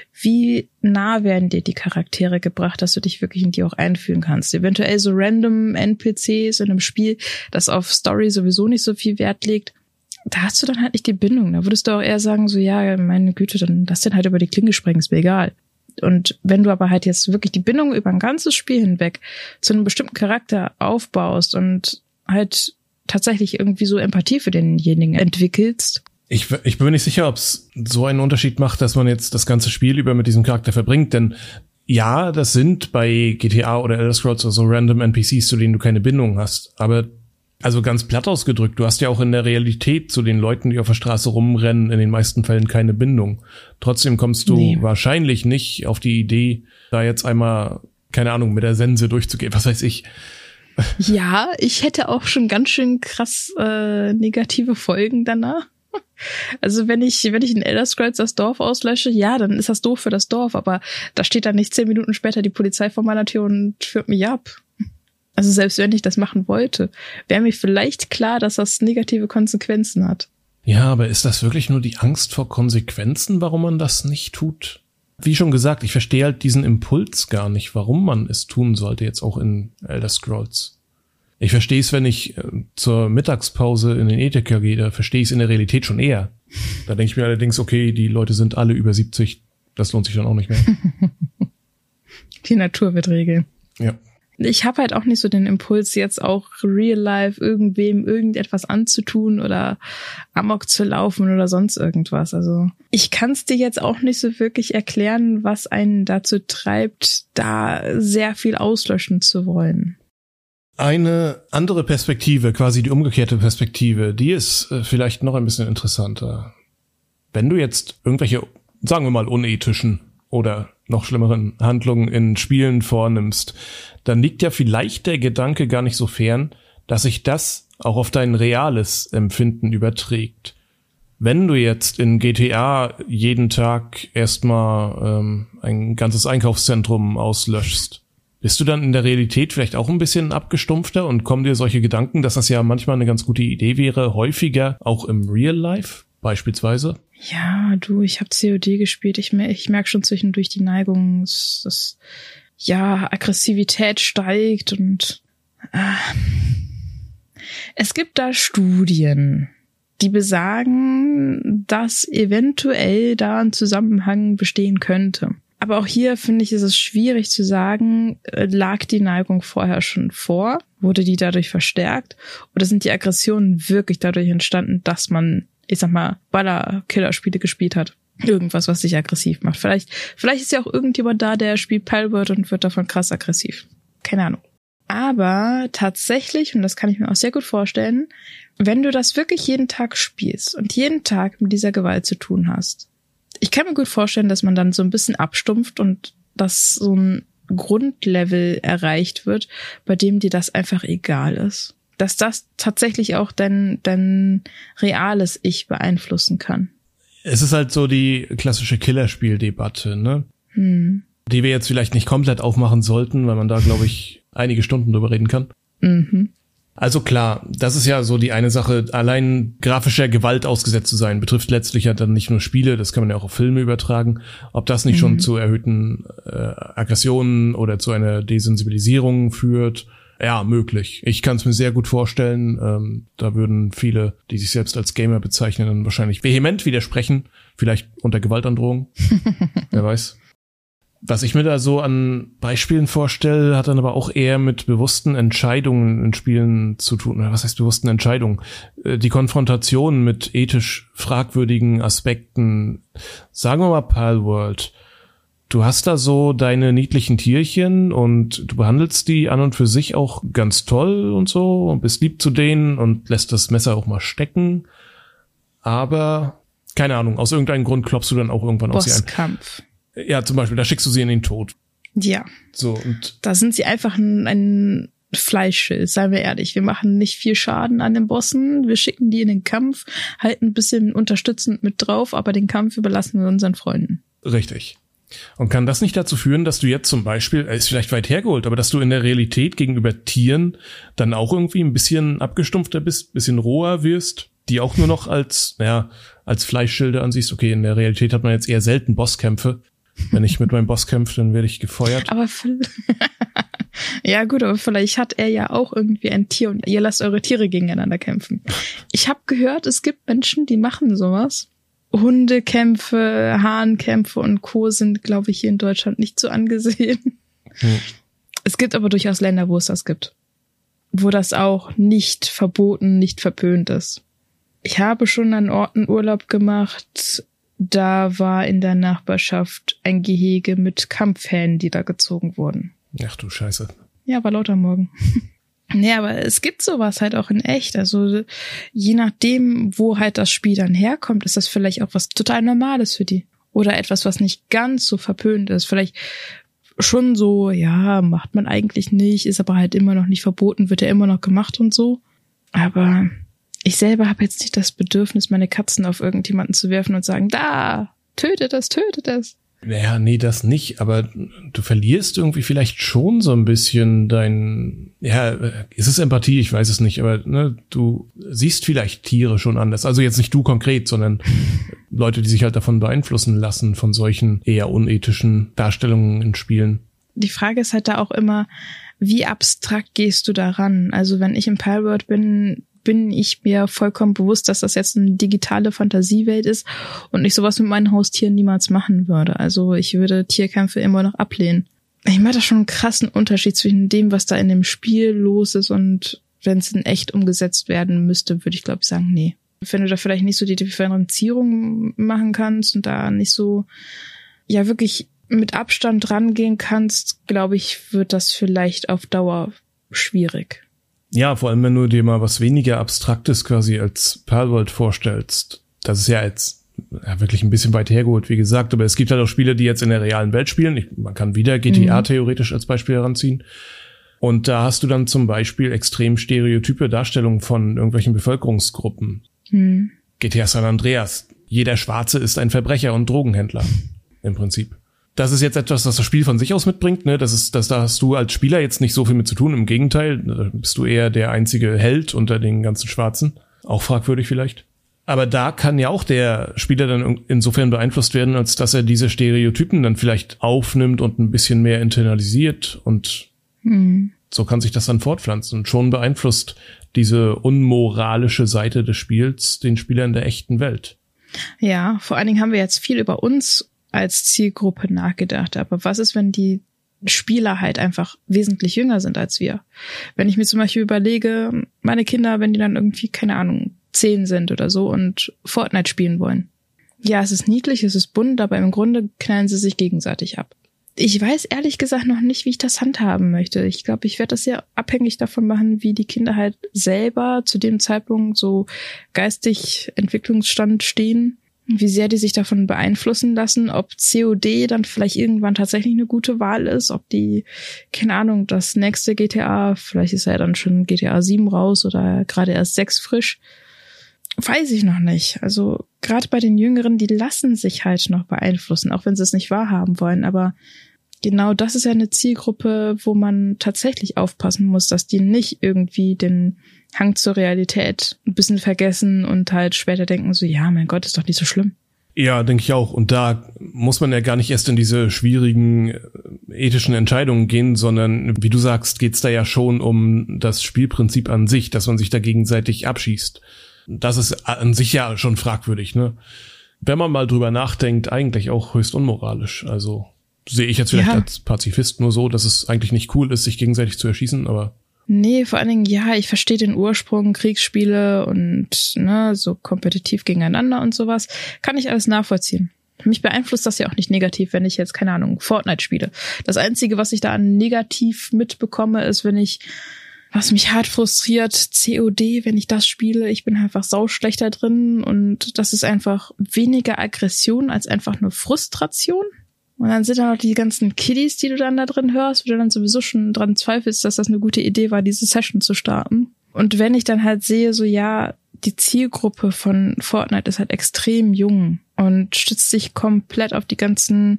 Wie nah werden dir die Charaktere gebracht, dass du dich wirklich in die auch einfühlen kannst? Eventuell so random N P Cs in einem Spiel, das auf Story sowieso nicht so viel Wert legt. Da hast du dann halt nicht die Bindung. Da würdest du auch eher sagen, so ja, meine Güte, dann lass den halt über die Klinge springen, ist mir egal. Und wenn du aber halt jetzt wirklich die Bindung über ein ganzes Spiel hinweg zu einem bestimmten Charakter aufbaust und halt tatsächlich irgendwie so Empathie für denjenigen entwickelst. Ich, ich bin mir nicht sicher, ob es so einen Unterschied macht, dass man jetzt das ganze Spiel über mit diesem Charakter verbringt, denn ja, das sind bei G T A oder Elder Scrolls so random N P Cs, zu denen du keine Bindung hast, aber also ganz platt ausgedrückt, du hast ja auch in der Realität zu den Leuten, die auf der Straße rumrennen, in den meisten Fällen keine Bindung. Trotzdem kommst du nee. wahrscheinlich nicht auf die Idee, da jetzt einmal, keine Ahnung, mit der Sense durchzugehen, was weiß ich. Ja, ich hätte auch schon ganz schön krass äh, negative Folgen danach. Also wenn ich wenn ich in Elder Scrolls das Dorf auslösche, ja, dann ist das doof für das Dorf, aber da steht dann nicht zehn Minuten später die Polizei vor meiner Tür und führt mich ab. Also selbst wenn ich das machen wollte, wäre mir vielleicht klar, dass das negative Konsequenzen hat. Ja, aber ist das wirklich nur die Angst vor Konsequenzen, warum man das nicht tut? Wie schon gesagt, ich verstehe halt diesen Impuls gar nicht, warum man es tun sollte, jetzt auch in Elder Scrolls. Ich verstehe es, wenn ich äh, zur Mittagspause in den Edeka gehe, da verstehe ich es in der Realität schon eher. Da denke ich mir allerdings, okay, die Leute sind alle über siebzig, das lohnt sich dann auch nicht mehr. Die Natur wird regeln. Ja. Ich habe halt auch nicht so den Impuls, jetzt auch real life irgendwem irgendetwas anzutun oder Amok zu laufen oder sonst irgendwas. Also ich kann es dir jetzt auch nicht so wirklich erklären, was einen dazu treibt, da sehr viel auslöschen zu wollen. Eine andere Perspektive, quasi die umgekehrte Perspektive, die ist äh, vielleicht noch ein bisschen interessanter. Wenn du jetzt irgendwelche, sagen wir mal, unethischen oder noch schlimmeren Handlungen in Spielen vornimmst, dann liegt ja vielleicht der Gedanke gar nicht so fern, dass sich das auch auf dein reales Empfinden überträgt. Wenn du jetzt in G T A jeden Tag erstmal ähm, ein ganzes Einkaufszentrum auslöschst, bist du dann in der Realität vielleicht auch ein bisschen abgestumpfter und kommen dir solche Gedanken, dass das ja manchmal eine ganz gute Idee wäre, häufiger auch im Real Life beispielsweise? Ja, du, ich habe C O D gespielt. Ich, mer- ich merke schon zwischendurch die Neigung, dass, dass ja Aggressivität steigt und äh, es gibt da Studien, die besagen, dass eventuell da ein Zusammenhang bestehen könnte. Aber auch hier finde ich, ist es schwierig zu sagen, lag die Neigung vorher schon vor? Wurde die dadurch verstärkt? Oder sind die Aggressionen wirklich dadurch entstanden, dass man, ich sag mal, Baller-Killer-Spiele gespielt hat? Irgendwas, was dich aggressiv macht. Vielleicht, vielleicht ist ja auch irgendjemand da, der spielt Palworld und wird davon krass aggressiv. Keine Ahnung. Aber tatsächlich, und das kann ich mir auch sehr gut vorstellen, wenn du das wirklich jeden Tag spielst und jeden Tag mit dieser Gewalt zu tun hast, ich kann mir gut vorstellen, dass man dann so ein bisschen abstumpft und dass so ein Grundlevel erreicht wird, bei dem dir das einfach egal ist. Dass das tatsächlich auch dein, dein reales Ich beeinflussen kann. Es ist halt so die klassische Killerspiel-Debatte, ne? Hm. Die wir jetzt vielleicht nicht komplett aufmachen sollten, weil man da, glaube ich, einige Stunden drüber reden kann. Mhm. Also klar, das ist ja so die eine Sache, allein grafischer Gewalt ausgesetzt zu sein, betrifft letztlich ja dann nicht nur Spiele, das kann man ja auch auf Filme übertragen. Ob das nicht mhm. schon zu erhöhten äh, Aggressionen oder zu einer Desensibilisierung führt, ja, möglich. Ich kann es mir sehr gut vorstellen. Ähm, da würden viele, die sich selbst als Gamer bezeichnen, dann wahrscheinlich vehement widersprechen, vielleicht unter Gewaltandrohung, wer weiß. Was ich mir da so an Beispielen vorstelle, hat dann aber auch eher mit bewussten Entscheidungen in Spielen zu tun. Was heißt bewussten Entscheidungen? Die Konfrontation mit ethisch fragwürdigen Aspekten. Sagen wir mal Palworld. Du hast da so deine niedlichen Tierchen und du behandelst die an und für sich auch ganz toll und so und bist lieb zu denen und lässt das Messer auch mal stecken. Aber, keine Ahnung, aus irgendeinem Grund klopfst du dann auch irgendwann auf sie ein. Bosskampf. Ja, zum Beispiel, da schickst du sie in den Tod. Ja. So, und da sind sie einfach ein, ein Fleischschild, seien wir ehrlich. Wir machen nicht viel Schaden an den Bossen, wir schicken die in den Kampf, halten ein bisschen unterstützend mit drauf, aber den Kampf überlassen wir unseren Freunden. Richtig. Und kann das nicht dazu führen, dass du jetzt zum Beispiel, ist vielleicht weit hergeholt, aber dass du in der Realität gegenüber Tieren dann auch irgendwie ein bisschen abgestumpfter bist, bisschen roher wirst, die auch nur noch als, naja, als Fleischschilde ansiehst? Okay, in der Realität hat man jetzt eher selten Bosskämpfe. Wenn ich mit meinem Boss kämpfe, dann werde ich gefeuert. Aber ja gut, aber vielleicht hat er ja auch irgendwie ein Tier und ihr lasst eure Tiere gegeneinander kämpfen. Ich habe gehört, es gibt Menschen, die machen sowas. Hundekämpfe, Hahnkämpfe und Co. sind, glaube ich, hier in Deutschland nicht so angesehen. Hm. Es gibt aber durchaus Länder, wo es das gibt. Wo das auch nicht verboten, nicht verpönt ist. Ich habe schon an Orten Urlaub gemacht, da war in der Nachbarschaft ein Gehege mit Kampfhähnen, die da gezogen wurden. Ach du Scheiße. Ja, war lauter Morgen. Nee, aber es gibt sowas halt auch in echt. Also je nachdem, wo halt das Spiel dann herkommt, ist das vielleicht auch was total Normales für die. Oder etwas, was nicht ganz so verpönt ist. Vielleicht schon so, ja, macht man eigentlich nicht, ist aber halt immer noch nicht verboten, wird ja immer noch gemacht und so. Aber ich selber habe jetzt nicht das Bedürfnis, meine Katzen auf irgendjemanden zu werfen und sagen, da, tötet das, tötet das. Naja, nee, das nicht, aber du verlierst irgendwie vielleicht schon so ein bisschen dein, ja, ist es Empathie? Ich weiß es nicht, aber ne, du siehst vielleicht Tiere schon anders. Also jetzt nicht du konkret, sondern Leute, die sich halt davon beeinflussen lassen, von solchen eher unethischen Darstellungen in Spielen. Die Frage ist halt da auch immer, wie abstrakt gehst du daran? Also wenn ich im Palworld bin, bin ich mir vollkommen bewusst, dass das jetzt eine digitale Fantasiewelt ist und ich sowas mit meinen Haustieren niemals machen würde. Also ich würde Tierkämpfe immer noch ablehnen. Ich mache da schon einen krassen Unterschied zwischen dem, was da in dem Spiel los ist und wenn es in echt umgesetzt werden müsste, würde ich glaube ich sagen, nee. Wenn du da vielleicht nicht so die Differenzierung machen kannst und da nicht so, ja wirklich mit Abstand rangehen kannst, glaube ich, wird das vielleicht auf Dauer schwierig. Ja, vor allem, wenn du dir mal was weniger Abstraktes quasi als Palworld vorstellst. Das ist ja jetzt ja, wirklich ein bisschen weit hergeholt, wie gesagt. Aber es gibt halt auch Spiele, die jetzt in der realen Welt spielen. Ich, man kann wieder G T A mhm. theoretisch als Beispiel heranziehen. Und da hast du dann zum Beispiel extrem stereotype Darstellungen von irgendwelchen Bevölkerungsgruppen. Mhm. G T A San Andreas. Jeder Schwarze ist ein Verbrecher und Drogenhändler. Im Prinzip. Das ist jetzt etwas, was das Spiel von sich aus mitbringt, ne? Das ist, das, da hast du als Spieler jetzt nicht so viel mit zu tun. Im Gegenteil, da bist du eher der einzige Held unter den ganzen Schwarzen. Auch fragwürdig vielleicht. Aber da kann ja auch der Spieler dann insofern beeinflusst werden, als dass er diese Stereotypen dann vielleicht aufnimmt und ein bisschen mehr internalisiert und hm. so kann sich das dann fortpflanzen. Und schon beeinflusst diese unmoralische Seite des Spiels den Spieler in der echten Welt. Ja, vor allen Dingen haben wir jetzt viel über uns als Zielgruppe nachgedacht. Aber was ist, wenn die Spieler halt einfach wesentlich jünger sind als wir? Wenn ich mir zum Beispiel überlege, meine Kinder, wenn die dann irgendwie, keine Ahnung, zehn sind oder so und Fortnite spielen wollen. Ja, es ist niedlich, es ist bunt, aber im Grunde knallen sie sich gegenseitig ab. Ich weiß ehrlich gesagt noch nicht, wie ich das handhaben möchte. Ich glaube, ich werde das sehr abhängig davon machen, wie die Kinder halt selber zu dem Zeitpunkt so geistig Entwicklungsstand stehen, wie sehr die sich davon beeinflussen lassen, ob C O D dann vielleicht irgendwann tatsächlich eine gute Wahl ist, ob die, keine Ahnung, das nächste G T A, vielleicht ist ja dann schon G T A sieben raus oder gerade erst sechs frisch. Weiß ich noch nicht. Also gerade bei den Jüngeren, die lassen sich halt noch beeinflussen, auch wenn sie es nicht wahrhaben wollen. Aber genau das ist ja eine Zielgruppe, wo man tatsächlich aufpassen muss, dass die nicht irgendwie den Hang zur Realität ein bisschen vergessen und halt später denken so, ja, mein Gott, ist doch nicht so schlimm. Ja, denke ich auch. Und da muss man ja gar nicht erst in diese schwierigen ethischen Entscheidungen gehen, sondern wie du sagst, geht's da ja schon um das Spielprinzip an sich, dass man sich da gegenseitig abschießt. Das ist an sich ja schon fragwürdig, ne? Wenn man mal drüber nachdenkt, eigentlich auch höchst unmoralisch. Also sehe ich jetzt vielleicht ja. als Pazifist nur so, dass es eigentlich nicht cool ist, sich gegenseitig zu erschießen, aber nee, vor allen Dingen, ja, ich verstehe den Ursprung, Kriegsspiele und ne, so kompetitiv gegeneinander und sowas. Kann ich alles nachvollziehen. Mich beeinflusst das ja auch nicht negativ, wenn ich jetzt, keine Ahnung, Fortnite spiele. Das Einzige, was ich da an negativ mitbekomme, ist, wenn ich, was mich hart frustriert, C O D, wenn ich das spiele, ich bin einfach sauschlechter drin und das ist einfach weniger Aggression als einfach nur Frustration. Und dann sind da noch die ganzen Kiddies, die du dann da drin hörst, wo du dann sowieso schon dran zweifelst, dass das eine gute Idee war, diese Session zu starten. Und wenn ich dann halt sehe, so ja, die Zielgruppe von Fortnite ist halt extrem jung und stützt sich komplett auf die ganzen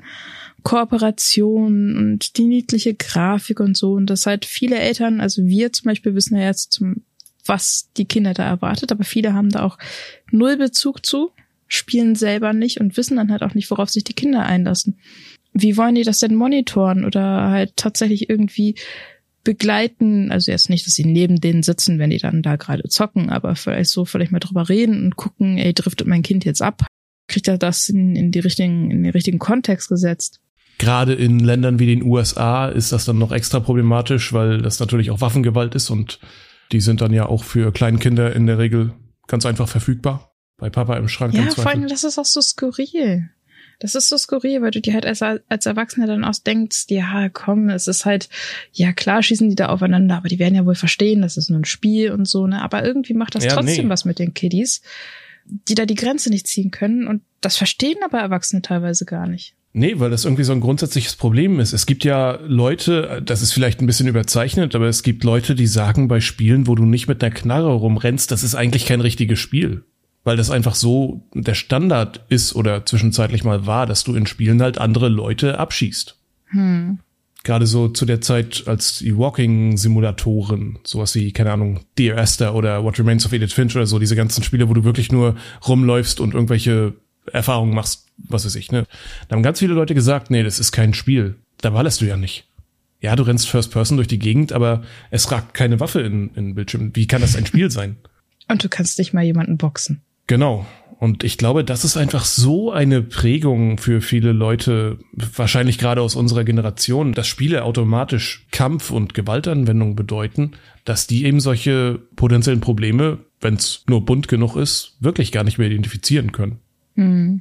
Kooperationen und die niedliche Grafik und so. Und das halt viele Eltern, also wir zum Beispiel wissen ja jetzt, zum, was die Kinder da erwartet, aber viele haben da auch null Bezug zu, spielen selber nicht und wissen dann halt auch nicht, worauf sich die Kinder einlassen. Wie wollen die das denn monitoren oder halt tatsächlich irgendwie begleiten? Also jetzt nicht, dass sie neben denen sitzen, wenn die dann da gerade zocken, aber vielleicht so vielleicht mal drüber reden und gucken, ey, driftet mein Kind jetzt ab? Kriegt er das in, in die richtigen, in den richtigen Kontext gesetzt? Gerade in Ländern wie den U S A ist das dann noch extra problematisch, weil das natürlich auch Waffengewalt ist und die sind dann ja auch für Kleinkinder in der Regel ganz einfach verfügbar. Bei Papa im Schrank. Ja, vor allem, das ist auch so skurril. Das ist so skurril, weil du dir halt als, als Erwachsener dann auch denkst, ja, komm, es ist halt, ja klar schießen die da aufeinander, aber die werden ja wohl verstehen, das ist nur ein Spiel und so, ne? Aber irgendwie macht das ja, trotzdem nee. was mit den Kiddies, die da die Grenze nicht ziehen können und das verstehen aber Erwachsene teilweise gar nicht. Nee, weil das irgendwie so ein grundsätzliches Problem ist. Es gibt ja Leute, das ist vielleicht ein bisschen überzeichnet, aber es gibt Leute, die sagen bei Spielen, wo du nicht mit einer Knarre rumrennst, das ist eigentlich kein richtiges Spiel. Weil das einfach so der Standard ist oder zwischenzeitlich mal war, dass du in Spielen halt andere Leute abschießt. Hm. Gerade so zu der Zeit, als die Walking-Simulatoren, sowas wie, keine Ahnung, Dear Esther oder What Remains of Edith Finch oder so, diese ganzen Spiele, wo du wirklich nur rumläufst und irgendwelche Erfahrungen machst, was weiß ich, ne? Da haben ganz viele Leute gesagt, nee, das ist kein Spiel. Da ballerst du ja nicht. Ja, du rennst First Person durch die Gegend, aber es ragt keine Waffe in, in den Bildschirm. Wie kann das ein Spiel sein? Und du kannst nicht mal jemanden boxen. Genau. Und ich glaube, das ist einfach so eine Prägung für viele Leute, wahrscheinlich gerade aus unserer Generation, dass Spiele automatisch Kampf- und Gewaltanwendung bedeuten, dass die eben solche potenziellen Probleme, wenn es nur bunt genug ist, wirklich gar nicht mehr identifizieren können. Hm.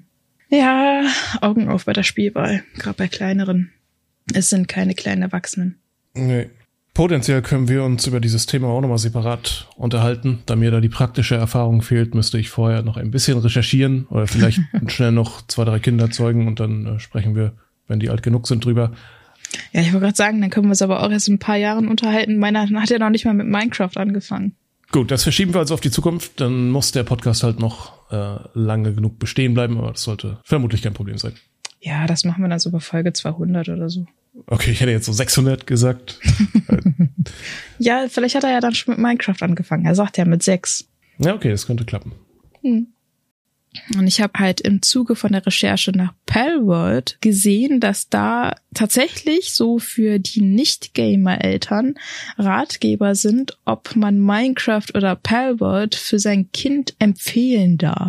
Ja, Augen auf bei der Spielwahl, gerade bei kleineren. Es sind keine kleinen Erwachsenen. Nee. Potenziell können wir uns über dieses Thema auch nochmal separat unterhalten. Da mir da die praktische Erfahrung fehlt, müsste ich vorher noch ein bisschen recherchieren oder vielleicht schnell noch zwei, drei Kinder zeugen und dann äh, sprechen wir, wenn die alt genug sind, drüber. Ja, ich wollte gerade sagen, dann können wir uns aber auch erst in ein paar Jahren unterhalten. Meiner hat ja noch nicht mal mit Minecraft angefangen. Gut, das verschieben wir also auf die Zukunft. Dann muss der Podcast halt noch äh, lange genug bestehen bleiben, aber das sollte vermutlich kein Problem sein. Ja, das machen wir dann so bei Folge zweihundert oder so. Okay, ich hätte jetzt so sechshundert gesagt. Ja, vielleicht hat er ja dann schon mit Minecraft angefangen. Er sagt ja mit sechs. Ja, okay, das könnte klappen. Hm. Und ich habe halt im Zuge von der Recherche nach Palworld gesehen, dass da tatsächlich so für die Nicht-Gamer-Eltern Ratgeber sind, ob man Minecraft oder Palworld für sein Kind empfehlen darf.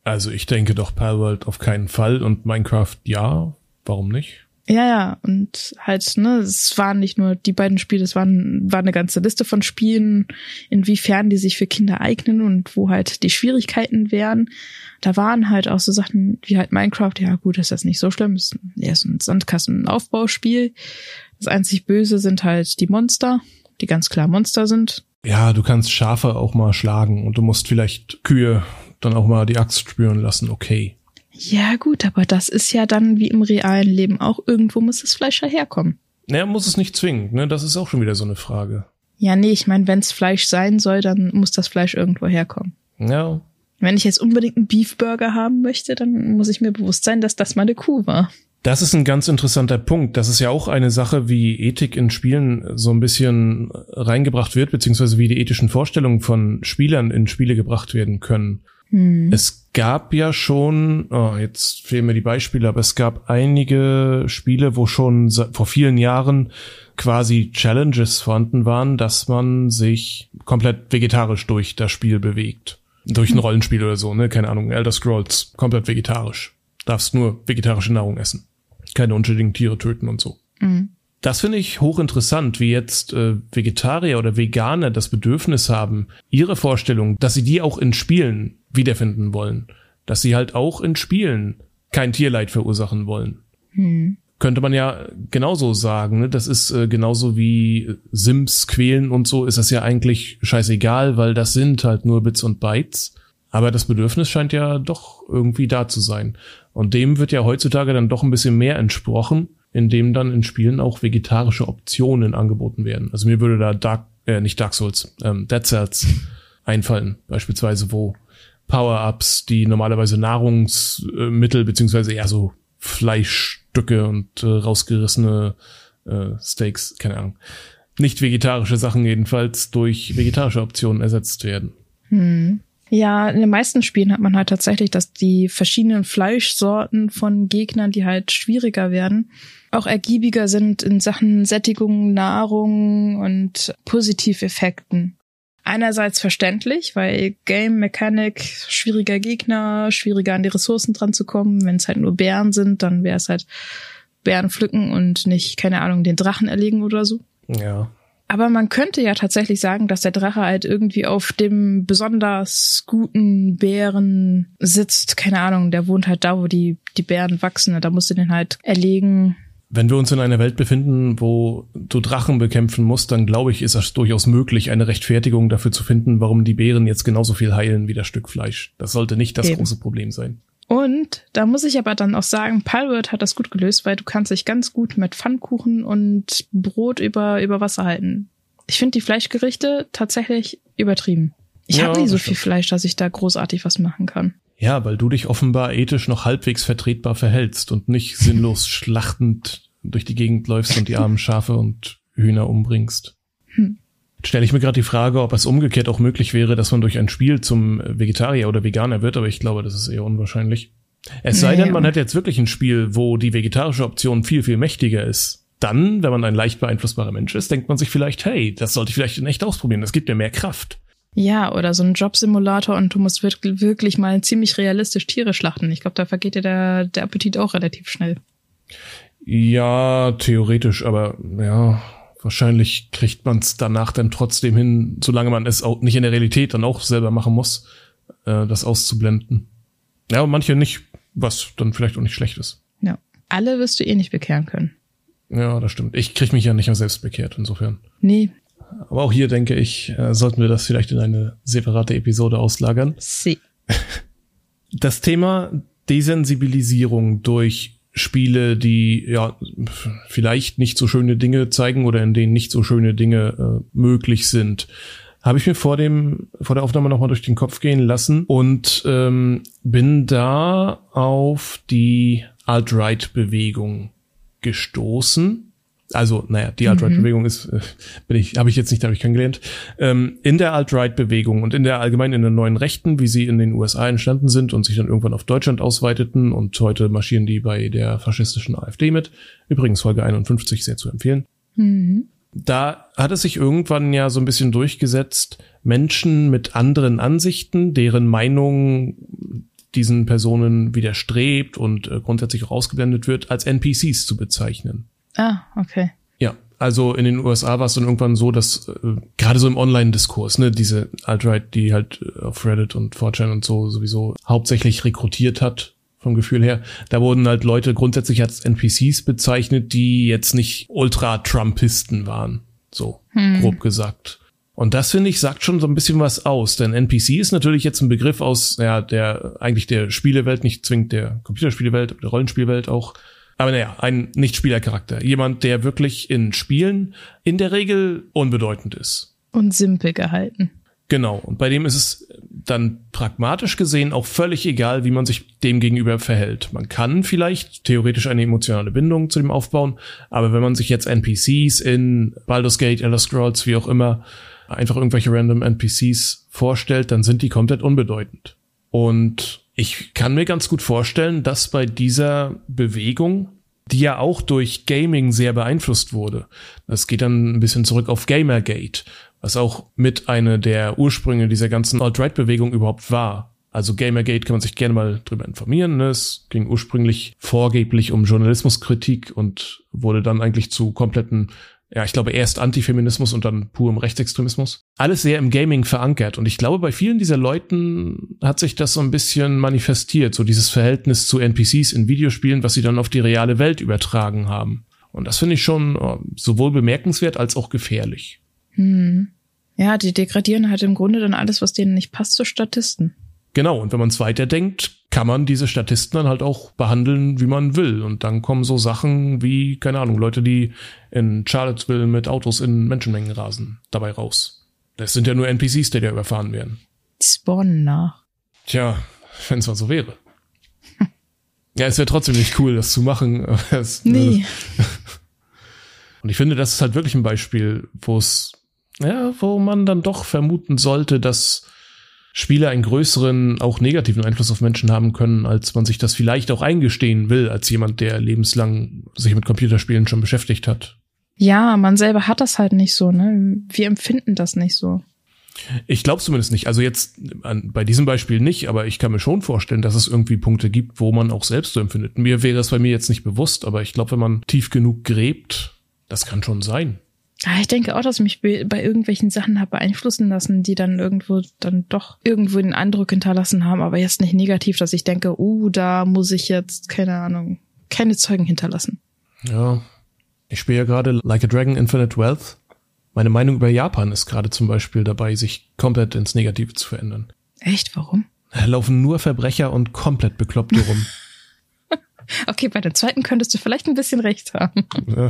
Also ich denke doch Palworld auf keinen Fall und Minecraft ja, warum nicht? Ja, ja, und halt, ne, es waren nicht nur die beiden Spiele, es waren, war eine ganze Liste von Spielen, inwiefern die sich für Kinder eignen und wo halt die Schwierigkeiten wären. Da waren halt auch so Sachen wie halt Minecraft, ja gut, ist das nicht so schlimm, ist eher so ein Sandkastenaufbauspiel. Das einzig Böse sind halt die Monster, die ganz klar Monster sind. Ja, du kannst Schafe auch mal schlagen und du musst vielleicht Kühe dann auch mal die Axt spüren lassen, okay. Ja gut, aber das ist ja dann wie im realen Leben auch, irgendwo muss das Fleisch ja herkommen. Naja, muss es nicht zwingen, ne? Das ist auch schon wieder so eine Frage. Ja, nee, ich meine, wenn es Fleisch sein soll, dann muss das Fleisch irgendwo herkommen. Ja. Wenn ich jetzt unbedingt einen Beefburger haben möchte, dann muss ich mir bewusst sein, dass das mal eine Kuh war. Das ist ein ganz interessanter Punkt. Das ist ja auch eine Sache, wie Ethik in Spielen so ein bisschen reingebracht wird, beziehungsweise wie die ethischen Vorstellungen von Spielern in Spiele gebracht werden können. Hm. Es gab ja schon, oh, jetzt fehlen mir die Beispiele, aber es gab einige Spiele, wo schon vor vielen Jahren quasi Challenges vorhanden waren, dass man sich komplett vegetarisch durch das Spiel bewegt. Durch ein Rollenspiel oder so, ne? Keine Ahnung, Elder Scrolls, komplett vegetarisch. Darfst nur vegetarische Nahrung essen. Keine unschuldigen Tiere töten und so. Mhm. Das finde ich hochinteressant, wie jetzt äh, Vegetarier oder Veganer das Bedürfnis haben, ihre Vorstellung, dass sie die auch in Spielen wiederfinden wollen. Dass sie halt auch in Spielen kein Tierleid verursachen wollen. Mhm. Könnte man ja genauso sagen, ne? Das ist äh, genauso wie Sims quälen und so, ist das ja eigentlich scheißegal, weil das sind halt nur Bits und Bytes. Aber das Bedürfnis scheint ja doch irgendwie da zu sein. Und dem wird ja heutzutage dann doch ein bisschen mehr entsprochen, indem dann in Spielen auch vegetarische Optionen angeboten werden. Also mir würde da Dark, äh, nicht Dark Souls, ähm, Dead Cells einfallen, beispielsweise, wo Power-Ups, die normalerweise Nahrungsmittel, beziehungsweise eher so Fleischstücke und äh, rausgerissene äh, Steaks, keine Ahnung, nicht vegetarische Sachen jedenfalls, durch vegetarische Optionen ersetzt werden. Hm. Ja, in den meisten Spielen hat man halt tatsächlich, dass die verschiedenen Fleischsorten von Gegnern, die halt schwieriger werden, auch ergiebiger sind in Sachen Sättigung, Nahrung und Positiveffekten. Einerseits verständlich, weil Game Mechanic, schwieriger Gegner, schwieriger an die Ressourcen dran zu kommen. Wenn es halt nur Bären sind, dann wäre es halt Bären pflücken und nicht, keine Ahnung, den Drachen erlegen oder so. Ja. Aber man könnte ja tatsächlich sagen, dass der Drache halt irgendwie auf dem besonders guten Bären sitzt. Keine Ahnung, der wohnt halt da, wo die, die Bären wachsen. Da musst du den halt erlegen. Wenn wir uns in einer Welt befinden, wo du Drachen bekämpfen musst, dann glaube ich, ist es durchaus möglich, eine Rechtfertigung dafür zu finden, warum die Bären jetzt genauso viel heilen wie das Stück Fleisch. Das sollte nicht das Eben. große Problem sein. Und da muss ich aber dann auch sagen, Palworld hat das gut gelöst, weil du kannst dich ganz gut mit Pfannkuchen und Brot über über Wasser halten. Ich finde die Fleischgerichte tatsächlich übertrieben. Ich ja, habe nie so viel Fleisch, dass ich da großartig was machen kann. Ja, weil du dich offenbar ethisch noch halbwegs vertretbar verhältst und nicht sinnlos schlachtend durch die Gegend läufst und die armen Schafe und Hühner umbringst. Hm. Stelle ich mir gerade die Frage, ob es umgekehrt auch möglich wäre, dass man durch ein Spiel zum Vegetarier oder Veganer wird, aber ich glaube, das ist eher unwahrscheinlich. Es sei denn, man hat jetzt wirklich ein Spiel, wo die vegetarische Option viel, viel mächtiger ist. Dann, wenn man ein leicht beeinflussbarer Mensch ist, denkt man sich vielleicht, hey, das sollte ich vielleicht in echt ausprobieren, das gibt mir mehr Kraft. Ja, oder so ein Jobsimulator und du musst wirklich, wirklich mal ziemlich realistisch Tiere schlachten. Ich glaube, da vergeht dir der, der Appetit auch relativ schnell. Ja, theoretisch, aber ja... Wahrscheinlich kriegt man es danach dann trotzdem hin, solange man es auch nicht in der Realität dann auch selber machen muss, äh, das auszublenden. Ja, und manche nicht, was dann vielleicht auch nicht schlecht ist. Ja, alle wirst du eh nicht bekehren können. Ja, das stimmt. Ich krieg mich ja nicht mehr selbst bekehrt, insofern. Nee. Aber auch hier, denke ich, äh, sollten wir das vielleicht in eine separate Episode auslagern. Sie. Das Thema Desensibilisierung durch Spiele, die ja vielleicht nicht so schöne Dinge zeigen oder in denen nicht so schöne Dinge äh, möglich sind, habe ich mir vor dem vor der Aufnahme nochmal durch den Kopf gehen lassen und ähm, bin da auf die Alt-Right-Bewegung gestoßen. Also, naja, die Alt-Right-Bewegung ist, äh, bin ich, habe ich jetzt nicht dadurch kennengelernt. Ähm, in der Alt-Right-Bewegung und in der allgemein in der neuen Rechten, wie sie in den U S A entstanden sind und sich dann irgendwann auf Deutschland ausweiteten und heute marschieren die bei der faschistischen AfD mit. Übrigens Folge einundfünfzig, sehr zu empfehlen. Mhm. Da hat es sich irgendwann ja so ein bisschen durchgesetzt, Menschen mit anderen Ansichten, deren Meinung diesen Personen widerstrebt und äh, grundsätzlich auch ausgeblendet wird, als N P Cs zu bezeichnen. Ah, okay. Ja, also in den U S A war es dann irgendwann so, dass äh, gerade so im Online-Diskurs, ne, diese Alt-Right, die halt äh, auf Reddit und four chan und so sowieso hauptsächlich rekrutiert hat, vom Gefühl her, da wurden halt Leute grundsätzlich als N P Cs bezeichnet, die jetzt nicht Ultra-Trumpisten waren, so hm. grob gesagt. Und das, finde ich, sagt schon so ein bisschen was aus, denn N P C ist natürlich jetzt ein Begriff aus, ja, der, eigentlich der Spielewelt, nicht zwingend der Computerspielewelt, der Rollenspielwelt auch, aber naja, ein Nicht-Spielercharakter. Jemand, der wirklich in Spielen in der Regel unbedeutend ist. Und simpel gehalten. Genau, und bei dem ist es dann pragmatisch gesehen auch völlig egal, wie man sich dem gegenüber verhält. Man kann vielleicht theoretisch eine emotionale Bindung zu dem aufbauen, aber wenn man sich jetzt N P Cs in Baldur's Gate, Elder Scrolls, wie auch immer, einfach irgendwelche random N P Cs vorstellt, dann sind die komplett unbedeutend. Und ich kann mir ganz gut vorstellen, dass bei dieser Bewegung, die ja auch durch Gaming sehr beeinflusst wurde, das geht dann ein bisschen zurück auf Gamergate, was auch mit einer der Ursprünge dieser ganzen Alt-Right-Bewegung überhaupt war. Also Gamergate kann man sich gerne mal drüber informieren. Ne? Es ging ursprünglich vorgeblich um Journalismuskritik und wurde dann eigentlich zu kompletten, ja, ich glaube erst Antifeminismus und dann purem Rechtsextremismus. Alles sehr im Gaming verankert. Und ich glaube, bei vielen dieser Leuten hat sich das so ein bisschen manifestiert, so dieses Verhältnis zu N P Cs in Videospielen, was sie dann auf die reale Welt übertragen haben. Und das finde ich schon sowohl bemerkenswert als auch gefährlich. Hm. Ja, die degradieren halt im Grunde dann alles, was denen nicht passt, zu Statisten. Genau, und wenn man es weiterdenkt, kann man diese Statisten dann halt auch behandeln, wie man will. Und dann kommen so Sachen wie, keine Ahnung, Leute, die in Charlottesville mit Autos in Menschenmengen rasen, dabei raus. Das sind ja nur N P Cs, die da überfahren werden. Die spawnen nach. Tja, wenn es mal so wäre. Ja, es wäre trotzdem nicht cool, das zu machen. Es, nee. Und ich finde, das ist halt wirklich ein Beispiel, wo es, ja, wo man dann doch vermuten sollte, dass Spiele einen größeren, auch negativen Einfluss auf Menschen haben können, als man sich das vielleicht auch eingestehen will, als jemand, der lebenslang sich mit Computerspielen schon beschäftigt hat. Ja, man selber hat das halt nicht so, ne? Wir empfinden das nicht so. Ich glaube zumindest nicht. Also jetzt an, bei diesem Beispiel nicht, aber ich kann mir schon vorstellen, dass es irgendwie Punkte gibt, wo man auch selbst so empfindet. Mir wäre es bei mir jetzt nicht bewusst, aber ich glaube, wenn man tief genug gräbt, das kann schon sein. Ja, ich denke auch, dass ich mich bei irgendwelchen Sachen habe beeinflussen lassen, die dann irgendwo dann doch irgendwo den Eindruck hinterlassen haben, aber jetzt nicht negativ, dass ich denke, uh, da muss ich jetzt, keine Ahnung, keine Zeugen hinterlassen. Ja, ich spiele ja gerade Like a Dragon Infinite Wealth. Meine Meinung über Japan ist gerade zum Beispiel dabei, sich komplett ins Negative zu verändern. Echt? Warum? Da laufen nur Verbrecher und komplett Bekloppte rum. Okay, bei der zweiten könntest du vielleicht ein bisschen recht haben. Ja.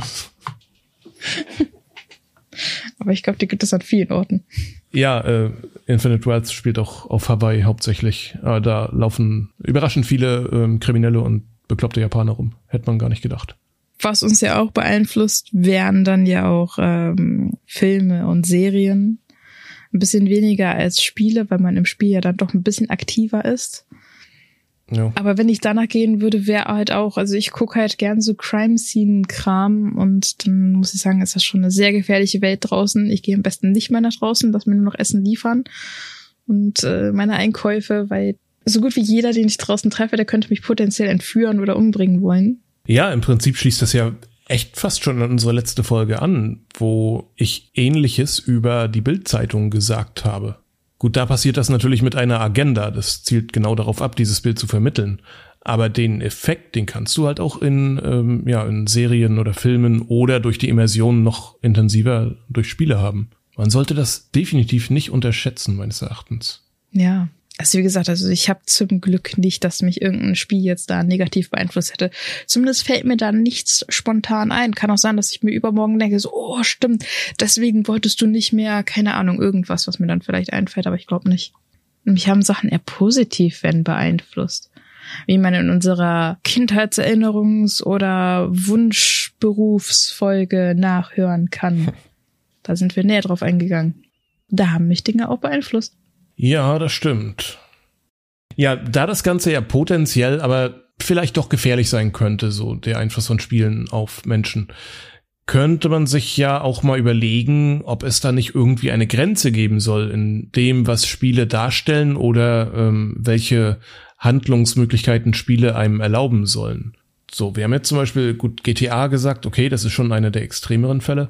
Aber ich glaube, die gibt es an vielen Orten. Ja, äh, Infinite Wealth spielt auch auf Hawaii hauptsächlich. Aber da laufen überraschend viele ähm, Kriminelle und bekloppte Japaner rum. Hätte man gar nicht gedacht. Was uns ja auch beeinflusst, wären dann ja auch ähm, Filme und Serien. Ein bisschen weniger als Spiele, weil man im Spiel ja dann doch ein bisschen aktiver ist. Ja. Aber wenn ich danach gehen würde, wäre halt auch, also ich gucke halt gern so Crime-Scene-Kram und dann muss ich sagen, ist das schon eine sehr gefährliche Welt draußen. Ich gehe am besten nicht mehr nach draußen, lass mir nur noch Essen liefern und äh, meine Einkäufe, weil so gut wie jeder, den ich draußen treffe, der könnte mich potenziell entführen oder umbringen wollen. Ja, im Prinzip schließt das ja echt fast schon an unsere letzte Folge an, wo ich Ähnliches über die Bild-Zeitung gesagt habe. Gut, da passiert das natürlich mit einer Agenda. Das zielt genau darauf ab, dieses Bild zu vermitteln. Aber den Effekt, den kannst du halt auch in, ähm, ja, in Serien oder Filmen oder durch die Immersion noch intensiver durch Spiele haben. Man sollte das definitiv nicht unterschätzen, meines Erachtens. Ja, also wie gesagt, also ich habe zum Glück nicht, dass mich irgendein Spiel jetzt da negativ beeinflusst hätte. Zumindest fällt mir da nichts spontan ein. Kann auch sein, dass ich mir übermorgen denke, so, oh stimmt, deswegen wolltest du nicht mehr, keine Ahnung, irgendwas, was mir dann vielleicht einfällt, aber ich glaube nicht. Mich haben Sachen eher positiv, wenn beeinflusst. Wie man in unserer Kindheitserinnerungs- oder Wunschberufsfolge nachhören kann. Da sind wir näher drauf eingegangen. Da haben mich Dinge auch beeinflusst. Ja, das stimmt. Ja, da das Ganze ja potenziell, aber vielleicht doch gefährlich sein könnte, so der Einfluss von Spielen auf Menschen, könnte man sich ja auch mal überlegen, ob es da nicht irgendwie eine Grenze geben soll in dem, was Spiele darstellen oder ähm, welche Handlungsmöglichkeiten Spiele einem erlauben sollen. So, wir haben jetzt zum Beispiel, gut, G T A gesagt, okay, das ist schon einer der extremeren Fälle.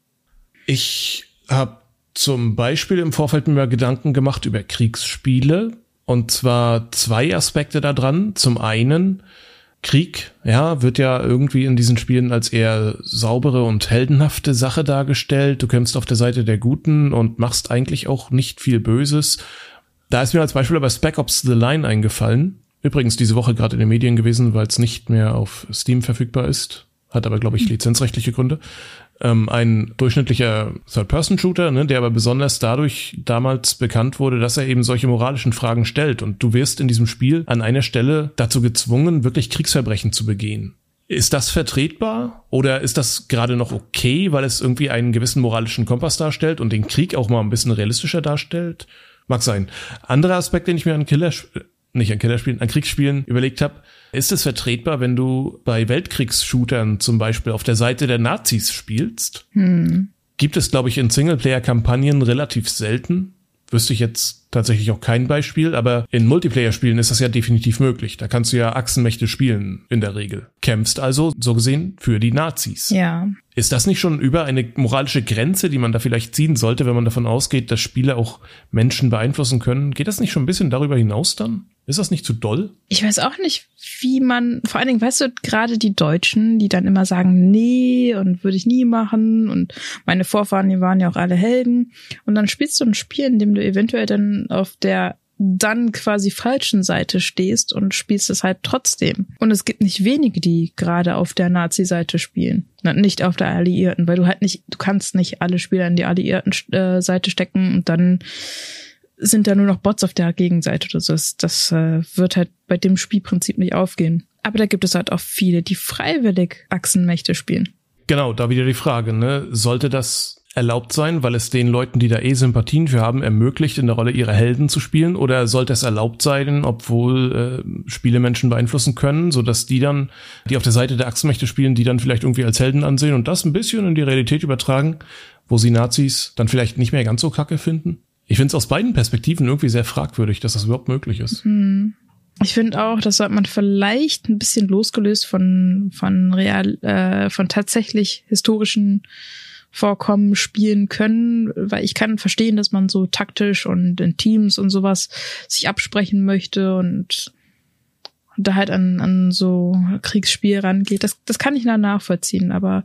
Ich habe zum Beispiel im Vorfeld mir mal Gedanken gemacht über Kriegsspiele, und zwar zwei Aspekte da dran. Zum einen, Krieg, ja, wird ja irgendwie in diesen Spielen als eher saubere und heldenhafte Sache dargestellt. Du kämpfst auf der Seite der Guten und machst eigentlich auch nicht viel Böses. Da ist mir als Beispiel aber Spec Ops The Line eingefallen. Übrigens diese Woche gerade in den Medien gewesen, weil es nicht mehr auf Steam verfügbar ist. Hat aber, glaube ich, lizenzrechtliche Gründe. Ähm, ein durchschnittlicher Third-Person-Shooter, ne, der aber besonders dadurch damals bekannt wurde, dass er eben solche moralischen Fragen stellt. Und du wirst in diesem Spiel an einer Stelle dazu gezwungen, wirklich Kriegsverbrechen zu begehen. Ist das vertretbar? Oder ist das gerade noch okay, weil es irgendwie einen gewissen moralischen Kompass darstellt und den Krieg auch mal ein bisschen realistischer darstellt? Mag sein. Anderer Aspekt, den ich mir an Killer, nicht an Killerspielen, an Kriegsspielen überlegt habe, ist es vertretbar, wenn du bei Weltkriegsshootern zum Beispiel auf der Seite der Nazis spielst? Hm. Gibt es, glaube ich, in Singleplayer-Kampagnen relativ selten. Wüsste ich jetzt tatsächlich auch kein Beispiel, aber in Multiplayer-Spielen ist das ja definitiv möglich. Da kannst du ja Achsenmächte spielen, in der Regel. Kämpfst also, so gesehen, für die Nazis. Ja. Ist das nicht schon über eine moralische Grenze, die man da vielleicht ziehen sollte, wenn man davon ausgeht, dass Spiele auch Menschen beeinflussen können? Geht das nicht schon ein bisschen darüber hinaus dann? Ist das nicht zu doll? Ich weiß auch nicht, wie man, vor allen Dingen, weißt du, gerade die Deutschen, die dann immer sagen, nee, und würde ich nie machen, und meine Vorfahren, die waren ja auch alle Helden, und dann spielst du ein Spiel, in dem du eventuell dann auf der dann quasi falschen Seite stehst und spielst es halt trotzdem. Und es gibt nicht wenige, die gerade auf der Nazi-Seite spielen. Nicht auf der Alliierten, weil du halt nicht, du kannst nicht alle Spieler in die Alliierten-Seite stecken und dann sind da nur noch Bots auf der Gegenseite oder so. Das, das äh, wird halt bei dem Spielprinzip nicht aufgehen. Aber da gibt es halt auch viele, die freiwillig Achsenmächte spielen. Genau, da wieder die Frage, ne? Sollte das erlaubt sein, weil es den Leuten, die da eh Sympathien für haben, ermöglicht, in der Rolle ihrer Helden zu spielen? Oder sollte es erlaubt sein, obwohl äh, Spiele Menschen beeinflussen können, sodass die dann, die auf der Seite der Achsenmächte spielen, die dann vielleicht irgendwie als Helden ansehen und das ein bisschen in die Realität übertragen, wo sie Nazis dann vielleicht nicht mehr ganz so kacke finden? Ich finde es aus beiden Perspektiven irgendwie sehr fragwürdig, dass das überhaupt möglich ist. Hm. Ich finde auch, das sollte man vielleicht ein bisschen losgelöst von von real, äh, von tatsächlich historischen Vorkommen spielen können, weil ich kann verstehen, dass man so taktisch und in Teams und sowas sich absprechen möchte und, und da halt an an so Kriegsspiel rangeht. Das das kann ich dann nachvollziehen, aber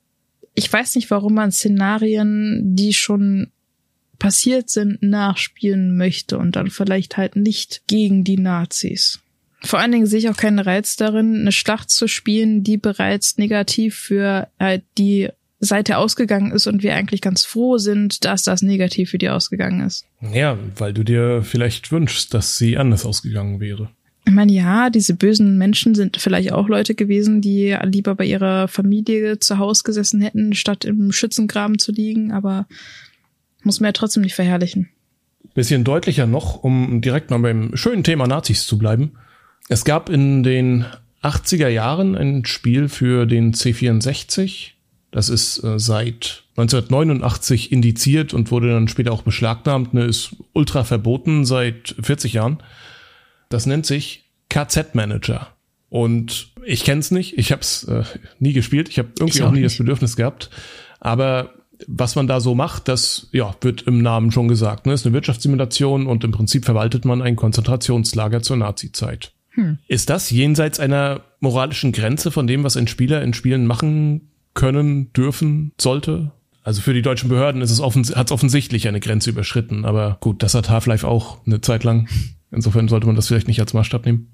ich weiß nicht, warum man Szenarien, die schon passiert sind, nachspielen möchte und dann vielleicht halt nicht gegen die Nazis. Vor allen Dingen sehe ich auch keinen Reiz darin, eine Schlacht zu spielen, die bereits negativ für halt die Seite ausgegangen ist und wir eigentlich ganz froh sind, dass das negativ für die ausgegangen ist. Ja, weil du dir vielleicht wünschst, dass sie anders ausgegangen wäre. Ich meine, ja, diese bösen Menschen sind vielleicht auch Leute gewesen, die lieber bei ihrer Familie zu Hause gesessen hätten, statt im Schützengraben zu liegen, aber muss man ja trotzdem nicht verherrlichen. Bisschen deutlicher noch, um direkt mal beim schönen Thema Nazis zu bleiben. Es gab in den achtziger Jahren ein Spiel für den C vierundsechzig. Das ist äh, seit neunzehnhundertneunundachtzig indiziert und wurde dann später auch beschlagnahmt. Ne, ist ultra verboten seit vierzig Jahren. Das nennt sich K Z-Manager. Und ich kenn's nicht. Ich hab's äh, nie gespielt. Ich habe irgendwie ich auch, auch nie nicht. das Bedürfnis gehabt. Aber was man da so macht, das ja wird im Namen schon gesagt. Ne? Ist eine Wirtschaftssimulation und im Prinzip verwaltet man ein Konzentrationslager zur Nazi-Zeit. Hm. Ist das jenseits einer moralischen Grenze von dem, was ein Spieler in Spielen machen können, dürfen, sollte? Also für die deutschen Behörden ist es offens- hat es offensichtlich eine Grenze überschritten. Aber gut, das hat Half-Life auch eine Zeit lang. Insofern sollte man das vielleicht nicht als Maßstab nehmen.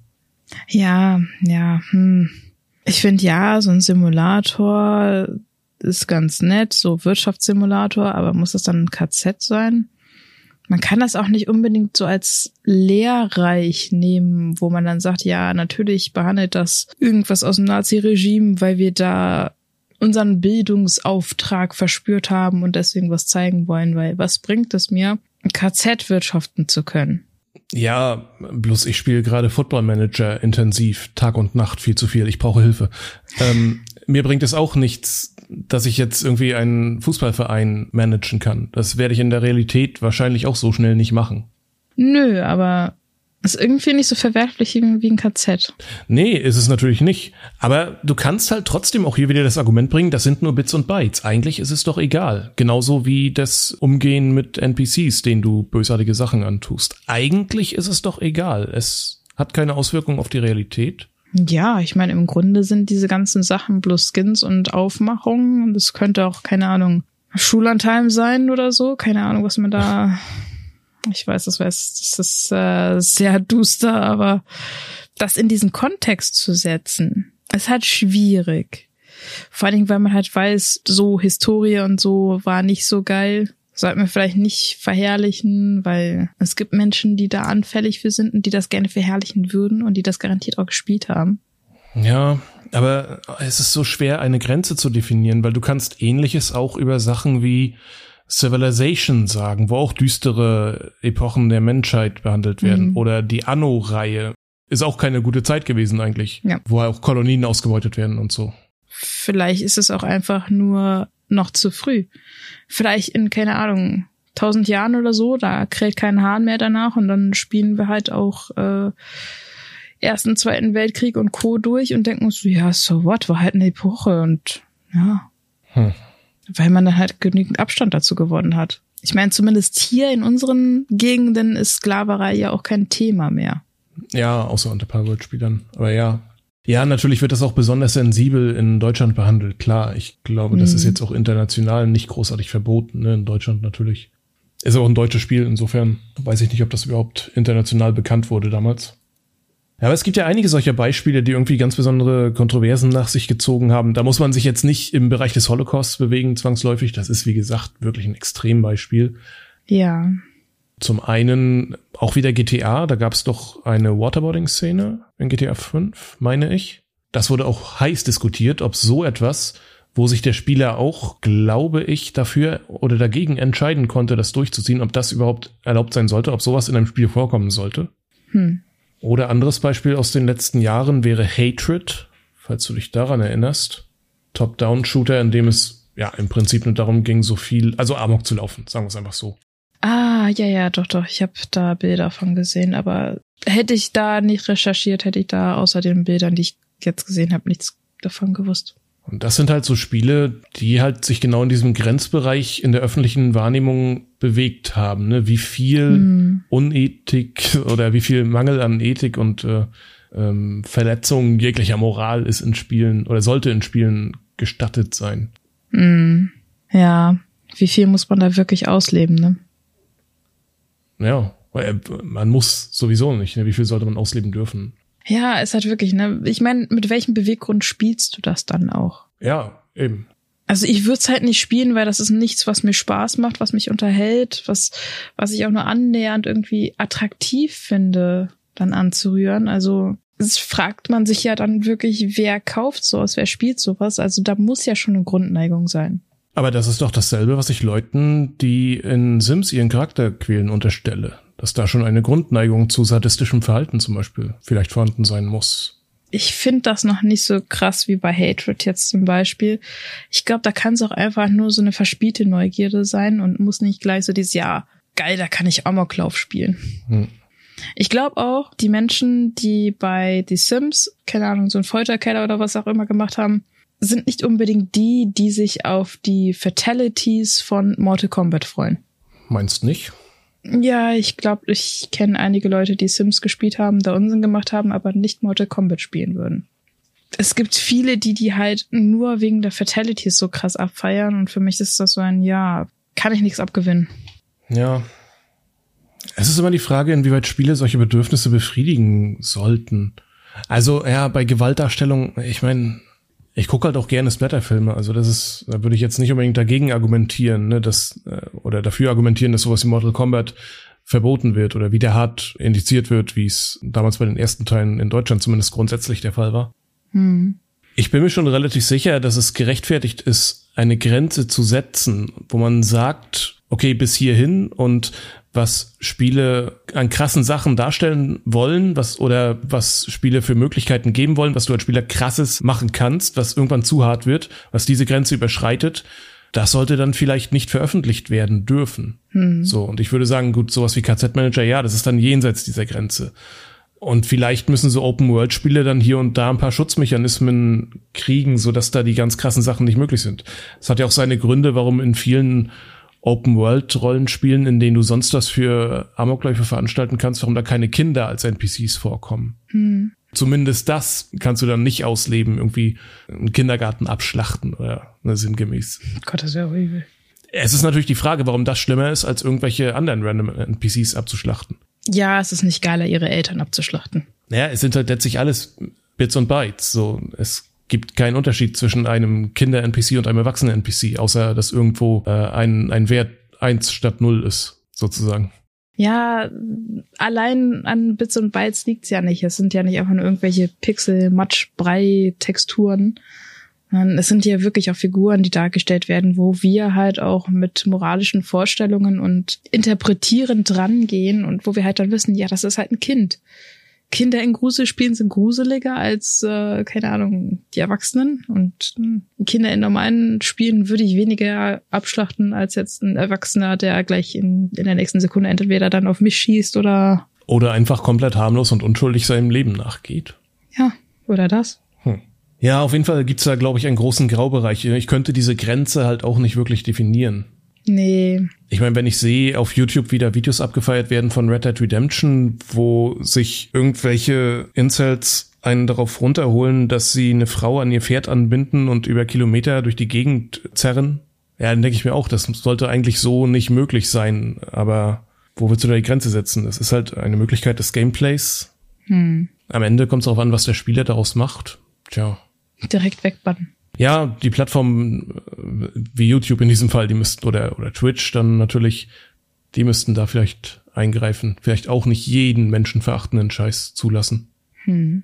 Ja, ja. Hm. Ich finde ja, so ein Simulator ist ganz nett, so Wirtschaftssimulator, aber muss das dann ein K Z sein? Man kann das auch nicht unbedingt so als lehrreich nehmen, wo man dann sagt, ja, natürlich behandelt das irgendwas aus dem Nazi-Regime, weil wir da unseren Bildungsauftrag verspürt haben und deswegen was zeigen wollen, weil was bringt es mir, ein K Z wirtschaften zu können? Ja, bloß ich spiele gerade Football Manager intensiv, Tag und Nacht, viel zu viel, ich brauche Hilfe. Ähm, mir bringt es auch nichts, dass ich jetzt irgendwie einen Fußballverein managen kann. Das werde ich in der Realität wahrscheinlich auch so schnell nicht machen. Nö, aber Ist irgendwie nicht so verwerflich wie ein K Z. Nee, ist es natürlich nicht. Aber du kannst halt trotzdem auch hier wieder das Argument bringen, das sind nur Bits und Bytes. Eigentlich ist es doch egal. Genauso wie das Umgehen mit N P Cs, denen du bösartige Sachen antust. Eigentlich ist es doch egal. Es hat keine Auswirkungen auf die Realität. Ja, ich meine, im Grunde sind diese ganzen Sachen bloß Skins und Aufmachungen. Und es könnte auch, keine Ahnung, Schullandheim sein oder so. Keine Ahnung, was man da... Ich weiß, das, weiß, das ist äh, sehr duster, aber das in diesen Kontext zu setzen, ist halt schwierig. Vor allen Dingen, weil man halt weiß, so Historie und so war nicht so geil. Sollten wir vielleicht nicht verherrlichen, weil es gibt Menschen, die da anfällig für sind und die das gerne verherrlichen würden und die das garantiert auch gespielt haben. Ja, aber es ist so schwer, eine Grenze zu definieren, weil du kannst Ähnliches auch über Sachen wie Civilization sagen, wo auch düstere Epochen der Menschheit behandelt werden. Mhm. Oder die Anno-Reihe ist auch keine gute Zeit gewesen eigentlich, ja. Wo auch Kolonien ausgebeutet werden und so. Vielleicht ist es auch einfach nur noch zu früh. Vielleicht in, keine Ahnung, tausend Jahren oder so, da kräht kein Hahn mehr danach und dann spielen wir halt auch äh, Ersten, Zweiten Weltkrieg und Co. durch und denken uns so, ja, so what, war halt eine Epoche und ja. Hm. Weil man dann halt genügend Abstand dazu gewonnen hat. Ich meine, zumindest hier in unseren Gegenden ist Sklaverei ja auch kein Thema mehr. Ja, außer unter Palworld-Spielern. Aber ja. Ja, natürlich wird das auch besonders sensibel in Deutschland behandelt. Klar, ich glaube, das mhm. ist jetzt auch international nicht großartig verboten, ne? In Deutschland natürlich. Ist auch ein deutsches Spiel, insofern weiß ich nicht, ob das überhaupt international bekannt wurde damals. Ja, aber es gibt ja einige solcher Beispiele, die irgendwie ganz besondere Kontroversen nach sich gezogen haben. Da muss man sich jetzt nicht im Bereich des Holocausts bewegen, zwangsläufig. Das ist, wie gesagt, wirklich ein Extrembeispiel. Ja. Zum einen auch wieder G T A. Da gab es doch eine Waterboarding-Szene in G T A fünf, meine ich. Das wurde auch heiß diskutiert, ob so etwas, wo sich der Spieler auch, glaube ich, dafür oder dagegen entscheiden konnte, das durchzuziehen, ob das überhaupt erlaubt sein sollte, ob sowas in einem Spiel vorkommen sollte. Hm. Oder anderes Beispiel aus den letzten Jahren wäre Hatred, falls du dich daran erinnerst. Top-Down-Shooter, in dem es ja im Prinzip nur darum ging, so viel, also Amok zu laufen, sagen wir es einfach so. Ah, ja, ja, doch, doch, ich habe da Bilder von gesehen, aber hätte ich da nicht recherchiert, hätte ich da außer den Bildern, die ich jetzt gesehen habe, nichts davon gewusst. Und das sind halt so Spiele, die halt sich genau in diesem Grenzbereich in der öffentlichen Wahrnehmung bewegt haben, ne? Wie viel hm. Unethik oder wie viel Mangel an Ethik und äh, ähm, Verletzung jeglicher Moral ist in Spielen oder sollte in Spielen gestattet sein. Hm. Ja, wie viel muss man da wirklich ausleben, ne? Ja, man muss sowieso nicht, ne? Wie viel sollte man ausleben dürfen? Ja, ist halt wirklich, ne? Ich meine, mit welchem Beweggrund spielst du das dann auch? Ja, eben. Also ich würde es halt nicht spielen, weil das ist nichts, was mir Spaß macht, was mich unterhält, was was ich auch nur annähernd irgendwie attraktiv finde, dann anzurühren. Also es fragt man sich ja dann wirklich, wer kauft sowas, wer spielt sowas? Also da muss ja schon eine Grundneigung sein. Aber das ist doch dasselbe, was ich Leuten, die in Sims ihren Charakter quälen, unterstelle. Dass da schon eine Grundneigung zu sadistischem Verhalten zum Beispiel vielleicht vorhanden sein muss. Ich finde das noch nicht so krass wie bei Hatred jetzt zum Beispiel. Ich glaube, da kann es auch einfach nur so eine verspielte Neugierde sein und muss nicht gleich so dieses, ja, geil, da kann ich Amoklauf spielen. Hm. Ich glaube auch, die Menschen, die bei The Sims, keine Ahnung, so einen Folterkeller oder was auch immer gemacht haben, sind nicht unbedingt die, die sich auf die Fatalities von Mortal Kombat freuen. Meinst nicht? Ja, ich glaube, ich kenne einige Leute, die Sims gespielt haben, da Unsinn gemacht haben, aber nicht Mortal Kombat spielen würden. Es gibt viele, die die halt nur wegen der Fatalities so krass abfeiern und für mich ist das so ein, ja, kann ich nichts abgewinnen. Ja. Es ist immer die Frage, inwieweit Spiele solche Bedürfnisse befriedigen sollten. Also, ja, bei Gewaltdarstellung, ich meine, ich gucke halt auch gerne Splatterfilme, also das ist, da würde ich jetzt nicht unbedingt dagegen argumentieren, ne, dass, oder dafür argumentieren, dass sowas wie Mortal Kombat verboten wird oder wieder hart indiziert wird, wie es damals bei den ersten Teilen in Deutschland zumindest grundsätzlich der Fall war. Hm. Ich bin mir schon relativ sicher, dass es gerechtfertigt ist, eine Grenze zu setzen, wo man sagt, okay, bis hierhin und was Spiele an krassen Sachen darstellen wollen, was oder was Spiele für Möglichkeiten geben wollen, was du als Spieler krasses machen kannst, was irgendwann zu hart wird, was diese Grenze überschreitet, das sollte dann vielleicht nicht veröffentlicht werden dürfen. Hm. So, und ich würde sagen, gut, sowas wie K Z-Manager, ja, das ist dann jenseits dieser Grenze. Und vielleicht müssen so Open-World-Spiele dann hier und da ein paar Schutzmechanismen kriegen, sodass da die ganz krassen Sachen nicht möglich sind. Das hat ja auch seine Gründe, warum in vielen Open-World-Rollenspielen, in denen du sonst was für Amokläufe veranstalten kannst, warum da keine Kinder als N P Cs vorkommen. Hm. Zumindest das kannst du dann nicht ausleben, irgendwie einen Kindergarten abschlachten oder ne, sinngemäß. Gott, das wäre horrible. Es ist natürlich die Frage, warum das schlimmer ist, als irgendwelche anderen random N P Cs abzuschlachten. Ja, es ist nicht geiler, ihre Eltern abzuschlachten. Naja, es sind halt letztlich alles Bits und Bytes. So, es gibt keinen Unterschied zwischen einem Kinder-N P C und einem Erwachsenen-N P C, außer dass irgendwo äh, ein, ein Wert eins statt null ist, sozusagen. Ja, allein an Bits und Bytes liegt's ja nicht. Es sind ja nicht einfach nur irgendwelche Pixel, Matsch, Brei, Texturen. Es sind ja wirklich auch Figuren, die dargestellt werden, wo wir halt auch mit moralischen Vorstellungen und interpretieren drangehen und wo wir halt dann wissen, ja, das ist halt ein Kind. Kinder in Gruselspielen sind gruseliger als, äh, keine Ahnung, die Erwachsenen. Und äh, Kinder in normalen Spielen würde ich weniger abschlachten als jetzt ein Erwachsener, der gleich in, in der nächsten Sekunde entweder dann auf mich schießt oder... Oder einfach komplett harmlos und unschuldig seinem Leben nachgeht. Ja, oder das. Hm. Ja, auf jeden Fall gibt's da, glaube ich, einen großen Graubereich. Ich könnte diese Grenze halt auch nicht wirklich definieren. Nee. Ich meine, wenn ich sehe, auf YouTube wieder Videos abgefeiert werden von Red Dead Redemption, wo sich irgendwelche Incels einen darauf runterholen, dass sie eine Frau an ihr Pferd anbinden und über Kilometer durch die Gegend zerren, ja, dann denke ich mir auch, das sollte eigentlich so nicht möglich sein. Aber wo willst du da die Grenze setzen? Das ist halt eine Möglichkeit des Gameplays. Hm. Am Ende kommt es darauf an, was der Spieler daraus macht. Tja. Direkt wegbannen. Ja, die Plattformen wie YouTube in diesem Fall, die müssten, oder, oder Twitch dann natürlich, die müssten da vielleicht eingreifen. Vielleicht auch nicht jeden menschenverachtenden Scheiß zulassen. Hm.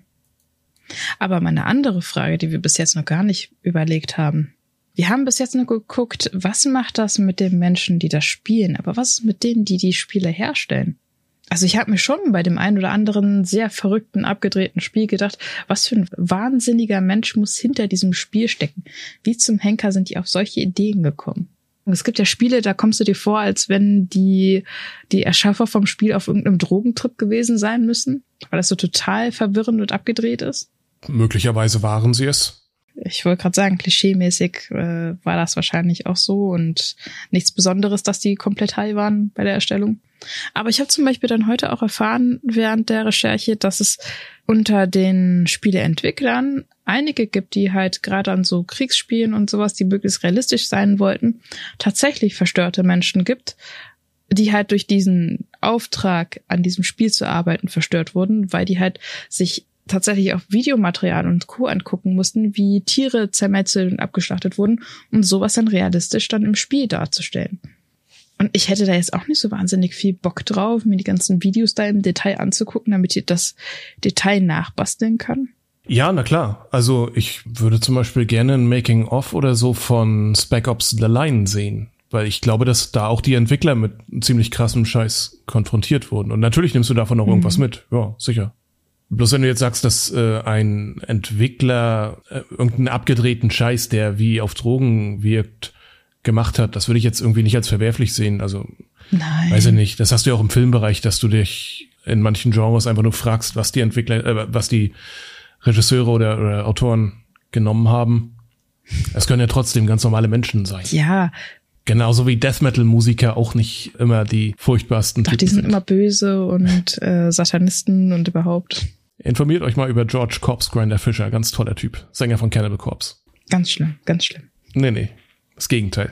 Aber mal eine andere Frage, die wir bis jetzt noch gar nicht überlegt haben. Wir haben bis jetzt nur geguckt, was macht das mit den Menschen, die das spielen? Aber was ist mit denen, die die Spiele herstellen? Also ich habe mir schon bei dem einen oder anderen sehr verrückten, abgedrehten Spiel gedacht, was für ein wahnsinniger Mensch muss hinter diesem Spiel stecken? Wie zum Henker sind die auf solche Ideen gekommen? Und es gibt ja Spiele, da kommst du dir vor, als wenn die die Erschaffer vom Spiel auf irgendeinem Drogentrip gewesen sein müssen, weil das so total verwirrend und abgedreht ist. Möglicherweise waren sie es. Ich wollte gerade sagen, klischeemäßig äh, war das wahrscheinlich auch so und nichts Besonderes, dass die komplett high waren bei der Erstellung. Aber ich habe zum Beispiel dann heute auch erfahren während der Recherche, dass es unter den Spieleentwicklern einige gibt, die halt gerade an so Kriegsspielen und sowas, die möglichst realistisch sein wollten, tatsächlich verstörte Menschen gibt, die halt durch diesen Auftrag, an diesem Spiel zu arbeiten, verstört wurden, weil die halt sich tatsächlich auch Videomaterial und Co. angucken mussten, wie Tiere zermetzelt und abgeschlachtet wurden, um sowas dann realistisch dann im Spiel darzustellen. Und ich hätte da jetzt auch nicht so wahnsinnig viel Bock drauf, mir die ganzen Videos da im Detail anzugucken, damit ich das Detail nachbasteln kann. Ja, na klar. Also ich würde zum Beispiel gerne ein Making-of oder so von Spec Ops The Line sehen, weil ich glaube, dass da auch die Entwickler mit ziemlich krassem Scheiß konfrontiert wurden. Und natürlich nimmst du davon auch mhm. irgendwas mit. Ja, sicher. Bloß wenn du jetzt sagst, dass äh, ein Entwickler äh, irgendeinen abgedrehten Scheiß, der wie auf Drogen wirkt, gemacht hat, das würde ich jetzt irgendwie nicht als verwerflich sehen. Also, Nein. Weiß ich nicht. Das hast du ja auch im Filmbereich, dass du dich in manchen Genres einfach nur fragst, was die Entwickler, äh, was die Regisseure oder, oder Autoren genommen haben. Es können ja trotzdem ganz normale Menschen sein. Ja. Genauso wie Death Metal Musiker auch nicht immer die furchtbarsten Doch, Typen die sind sind. immer böse und äh, Satanisten und überhaupt. Informiert euch mal über George Corpse Grinder Fisher, ganz toller Typ, Sänger von Cannibal Corpse. Ganz schlimm, ganz schlimm. Nee, nee, das Gegenteil.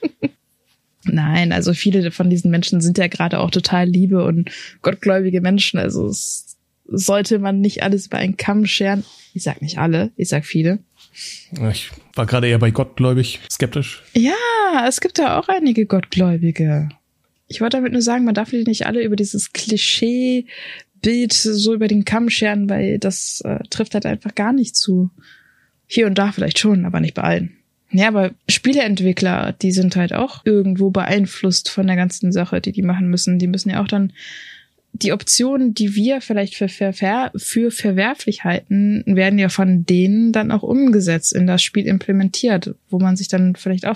Nein, also viele von diesen Menschen sind ja gerade auch total liebe und gottgläubige Menschen, also es sollte man nicht alles über einen Kamm scheren. Ich sag nicht alle, ich sag viele. Ich war gerade eher bei gottgläubig, skeptisch. Ja, es gibt da auch einige Gottgläubige. Ich wollte damit nur sagen, man darf nicht alle über dieses Klischeebild so über den Kamm scheren, weil das äh, trifft halt einfach gar nicht zu. Hier und da vielleicht schon, aber nicht bei allen. Ja, aber Spieleentwickler, die sind halt auch irgendwo beeinflusst von der ganzen Sache, die die machen müssen. Die müssen ja auch dann die Optionen, die wir vielleicht für, für, für verwerflich halten, werden ja von denen dann auch umgesetzt, in das Spiel implementiert, wo man sich dann vielleicht auch fragt,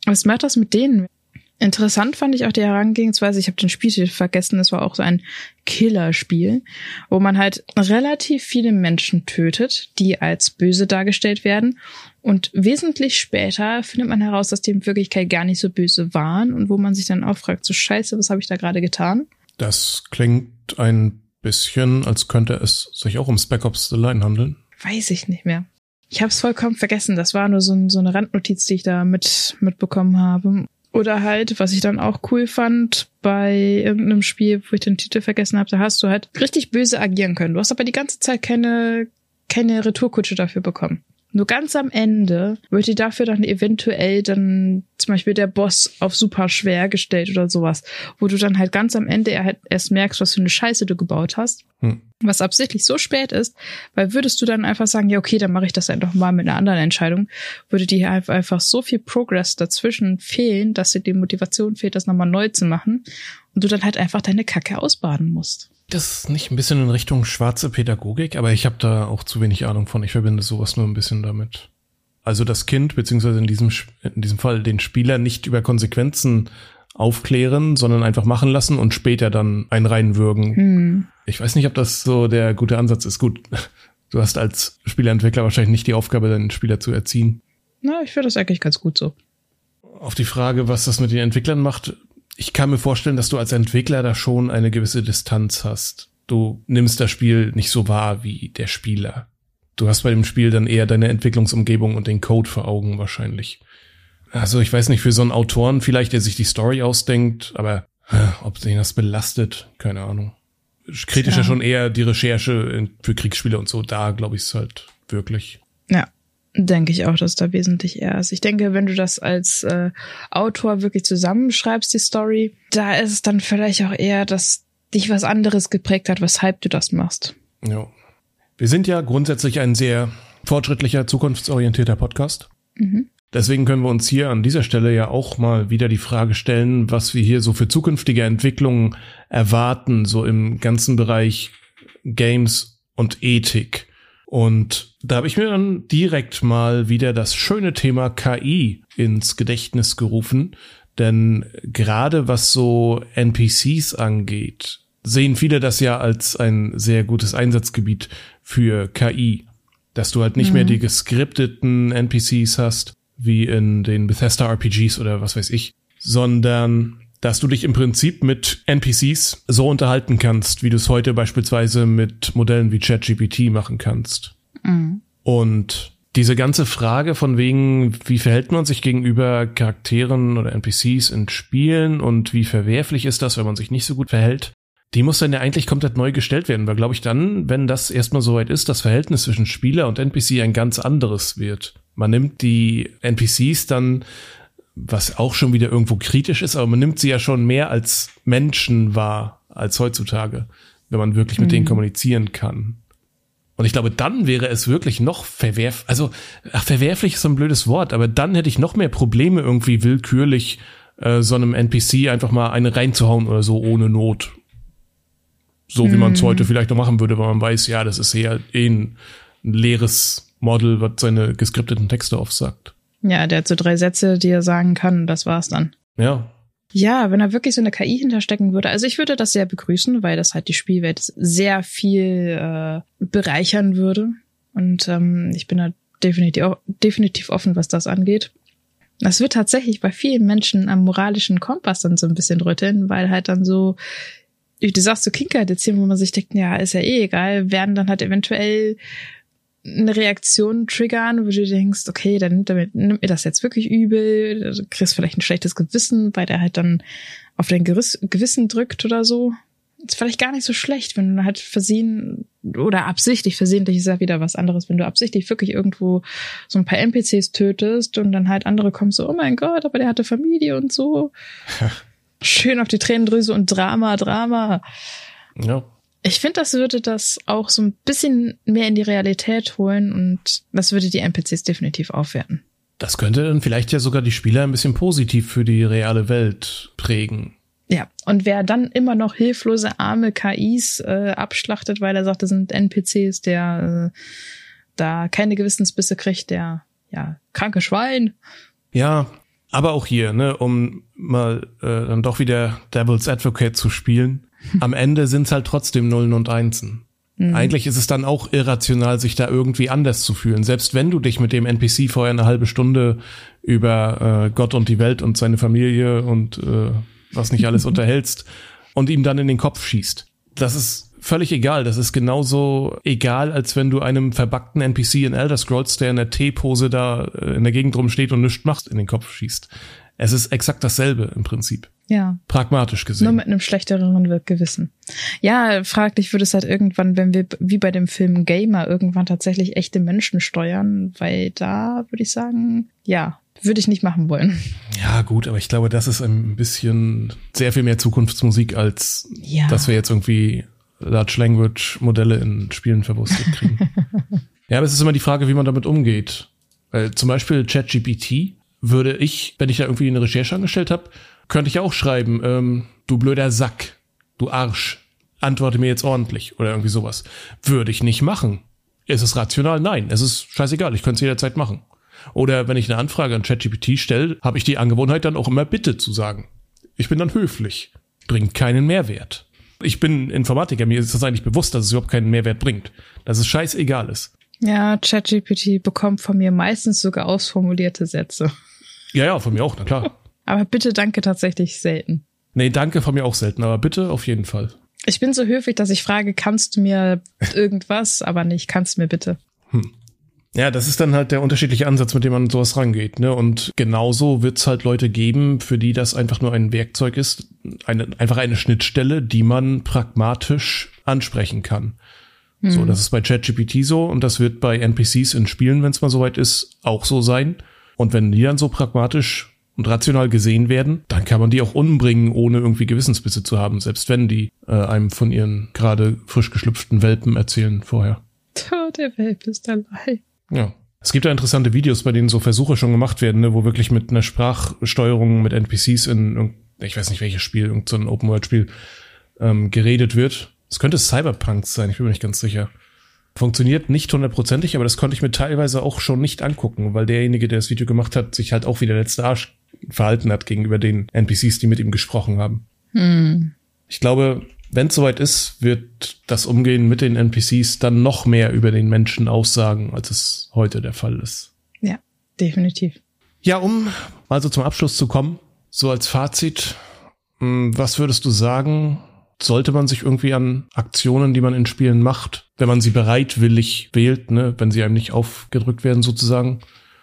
Was macht das mit denen? Interessant fand ich auch die Herangehensweise, ich habe den Spieltitel vergessen, es war auch so ein Killerspiel, wo man halt relativ viele Menschen tötet, die als böse dargestellt werden, und wesentlich später findet man heraus, dass die in Wirklichkeit gar nicht so böse waren und wo man sich dann auch fragt, so scheiße, was habe ich da gerade getan? Das klingt ein bisschen, als könnte es sich auch um Spec Ops The Line handeln. Weiß ich nicht mehr. Ich habe es vollkommen vergessen, das war nur so, ein, so eine Randnotiz, die ich da mit mitbekommen habe. Oder halt, was ich dann auch cool fand, bei irgendeinem Spiel, wo ich den Titel vergessen habe, da hast du halt richtig böse agieren können. Du hast aber die ganze Zeit keine keine Retourkutsche dafür bekommen. Nur ganz am Ende wird dir dafür dann eventuell dann zum Beispiel der Boss auf super schwer gestellt oder sowas, wo du dann halt ganz am Ende erst merkst, was für eine Scheiße du gebaut hast. Hm. Was absichtlich so spät ist, weil würdest du dann einfach sagen, ja okay, dann mache ich das halt noch mal mit einer anderen Entscheidung, würde dir einfach so viel Progress dazwischen fehlen, dass dir die Motivation fehlt, das nochmal neu zu machen und du dann halt einfach deine Kacke ausbaden musst. Das ist nicht ein bisschen in Richtung schwarze Pädagogik, aber ich habe da auch zu wenig Ahnung von. Ich verbinde sowas nur ein bisschen damit. Also das Kind, beziehungsweise in diesem in diesem Fall den Spieler nicht über Konsequenzen aufklären, sondern einfach machen lassen und später dann einen reinwürgen. Hm. Ich weiß nicht, ob das so der gute Ansatz ist. Gut, du hast als Spieleentwickler wahrscheinlich nicht die Aufgabe, deinen Spieler zu erziehen. Na, ich finde das eigentlich ganz gut so. Auf die Frage, was das mit den Entwicklern macht, ich kann mir vorstellen, dass du als Entwickler da schon eine gewisse Distanz hast. Du nimmst das Spiel nicht so wahr wie der Spieler. Du hast bei dem Spiel dann eher deine Entwicklungsumgebung und den Code vor Augen wahrscheinlich. Also ich weiß nicht, für so einen Autoren vielleicht, der sich die Story ausdenkt, aber äh, ob sich das belastet, keine Ahnung. Kritisch ja schon eher die Recherche für Kriegsspiele und so, da glaube ich es halt wirklich. Ja. Denke ich auch, dass da wesentlich eher ist. Ich denke, wenn du das als äh, Autor wirklich zusammenschreibst, die Story, da ist es dann vielleicht auch eher, dass dich was anderes geprägt hat, weshalb du das machst. Ja. Wir sind ja grundsätzlich ein sehr fortschrittlicher, zukunftsorientierter Podcast. Mhm. Deswegen können wir uns hier an dieser Stelle ja auch mal wieder die Frage stellen, was wir hier so für zukünftige Entwicklungen erwarten, so im ganzen Bereich Games und Ethik. Und da habe ich mir dann direkt mal wieder das schöne Thema K I ins Gedächtnis gerufen, denn gerade was so N P Cs angeht, sehen viele das ja als ein sehr gutes Einsatzgebiet für K I, dass du halt nicht mhm. mehr die geskripteten N P Cs hast, wie in den Bethesda R P Gs oder was weiß ich, sondern dass du dich im Prinzip mit N P Cs so unterhalten kannst, wie du es heute beispielsweise mit Modellen wie ChatGPT machen kannst. Mhm. Und diese ganze Frage von wegen, wie verhält man sich gegenüber Charakteren oder N P Cs in Spielen und wie verwerflich ist das, wenn man sich nicht so gut verhält, die muss dann ja eigentlich komplett neu gestellt werden, weil, glaube ich, dann, wenn das erstmal soweit ist, das Verhältnis zwischen Spieler und N P C ein ganz anderes wird. Man nimmt die N P Cs dann, was auch schon wieder irgendwo kritisch ist, aber man nimmt sie ja schon mehr als Menschen wahr als heutzutage, wenn man wirklich mit mhm. denen kommunizieren kann. Und ich glaube, dann wäre es wirklich noch verwerf, also ach, verwerflich ist so ein blödes Wort, aber dann hätte ich noch mehr Probleme, irgendwie willkürlich äh, so einem N P C einfach mal eine reinzuhauen oder so ohne Not. So wie mhm. man es heute vielleicht noch machen würde, weil man weiß, ja, das ist eher eh ein, ein leeres Model, was seine geskripteten Texte aufsagt. Ja, der hat so drei Sätze, die er sagen kann, das war's dann. Ja. Ja, wenn da wirklich so eine K I hinterstecken würde, also ich würde das sehr begrüßen, weil das halt die Spielwelt sehr viel äh, bereichern würde. Und ähm, ich bin da definitiv, definitiv offen, was das angeht. Das wird tatsächlich bei vielen Menschen am moralischen Kompass dann so ein bisschen rütteln, weil halt dann so, du sagst so Kindheit erzählen, wo man sich denkt, ja, ist ja eh egal, werden dann halt eventuell eine Reaktion triggern, wo du denkst, okay, dann nimmt, er, nimmt mir das jetzt wirklich übel, du kriegst vielleicht ein schlechtes Gewissen, weil der halt dann auf dein Geriss, Gewissen drückt oder so. Ist vielleicht gar nicht so schlecht, wenn du halt versehen oder absichtlich, versehentlich ist ja wieder was anderes, wenn du absichtlich wirklich irgendwo so ein paar N P Cs tötest und dann halt andere kommen so, oh mein Gott, aber der hatte Familie und so. Schön auf die Tränendrüse und Drama, Drama. Ja. Ich finde, das würde das auch so ein bisschen mehr in die Realität holen und das würde die N P Cs definitiv aufwerten. Das könnte dann vielleicht ja sogar die Spieler ein bisschen positiv für die reale Welt prägen. Ja, und wer dann immer noch hilflose, arme K Is äh, abschlachtet, weil er sagt, das sind N P Cs, der äh, da keine Gewissensbisse kriegt, der, ja, kranke Schwein. Ja, Aber auch hier, ne, um mal äh, dann doch wieder Devil's Advocate zu spielen, am Ende sind's halt trotzdem Nullen und Einsen. Mhm. Eigentlich ist es dann auch irrational, sich da irgendwie anders zu fühlen. Selbst wenn du dich mit dem N P C vorher eine halbe Stunde über äh, Gott und die Welt und seine Familie und äh, was nicht alles unterhältst und ihm dann in den Kopf schießt. Das ist völlig egal. Das ist genauso egal, als wenn du einem verbackten N P C in Elder Scrolls, der in der T-Pose da in der Gegend rumsteht und nichts macht, in den Kopf schießt. Es ist exakt dasselbe im Prinzip. Ja. Pragmatisch gesehen. Nur mit einem schlechteren Gewissen. Ja, fraglich wird es halt irgendwann, wenn wir wie bei dem Film Gamer irgendwann tatsächlich echte Menschen steuern, weil da würde ich sagen, ja, würde ich nicht machen wollen. Ja, gut, aber ich glaube, das ist ein bisschen sehr viel mehr Zukunftsmusik, als ja. dass wir jetzt irgendwie Large Language Modelle in Spielen verwurstet kriegen. Ja, aber es ist immer die Frage, wie man damit umgeht. Weil zum Beispiel ChatGPT würde ich, wenn ich da irgendwie eine Recherche angestellt habe, könnte ich auch schreiben, ähm, du blöder Sack, du Arsch, antworte mir jetzt ordentlich oder irgendwie sowas. Würde ich nicht machen. Ist es rational? Nein, es ist scheißegal, ich könnte es jederzeit machen. Oder wenn ich eine Anfrage an ChatGPT stelle, habe ich die Angewohnheit dann auch immer Bitte zu sagen. Ich bin dann höflich. Bringt keinen Mehrwert. Ich bin Informatiker, mir ist das eigentlich bewusst, dass es überhaupt keinen Mehrwert bringt. Dass es scheißegal ist. Ja, ChatGPT bekommt von mir meistens sogar ausformulierte Sätze. Ja, ja, von mir auch, na klar. Aber bitte danke tatsächlich selten. Nee, danke von mir auch selten, aber bitte auf jeden Fall. Ich bin so höflich, dass ich frage, kannst du mir irgendwas, aber nicht, kannst du mir bitte. Hm. Ja, das ist dann halt der unterschiedliche Ansatz, mit dem man sowas rangeht, ne? Und genauso wird's halt Leute geben, für die das einfach nur ein Werkzeug ist, eine, einfach eine Schnittstelle, die man pragmatisch ansprechen kann. Hm. So, das ist bei ChatGPT so und das wird bei N P Cs in Spielen, wenn es mal soweit ist, auch so sein. Und wenn die dann so pragmatisch und rational gesehen werden, dann kann man die auch umbringen, ohne irgendwie Gewissensbisse zu haben, selbst wenn die äh, einem von ihren gerade frisch geschlüpften Welpen erzählen vorher. Oh, der Welp ist dabei. Ja. Es gibt ja interessante Videos, bei denen so Versuche schon gemacht werden, ne, wo wirklich mit einer Sprachsteuerung mit N P Cs in, ich weiß nicht welches Spiel, irgend so ein Open-World-Spiel, ähm, geredet wird. Es könnte Cyberpunk sein, ich bin mir nicht ganz sicher. Funktioniert nicht hundertprozentig, aber das konnte ich mir teilweise auch schon nicht angucken, weil derjenige, der das Video gemacht hat, sich halt auch wie der letzte Arsch verhalten hat gegenüber den N P Cs, die mit ihm gesprochen haben. Hm. Ich glaube, wenn es soweit ist, wird das Umgehen mit den N P Cs dann noch mehr über den Menschen aussagen, als es heute der Fall ist. Ja, definitiv. Ja, um also zum Abschluss zu kommen, so als Fazit, was würdest du sagen, sollte man sich irgendwie an Aktionen, die man in Spielen macht, wenn man sie bereitwillig wählt, ne, wenn sie einem nicht aufgedrückt werden sozusagen,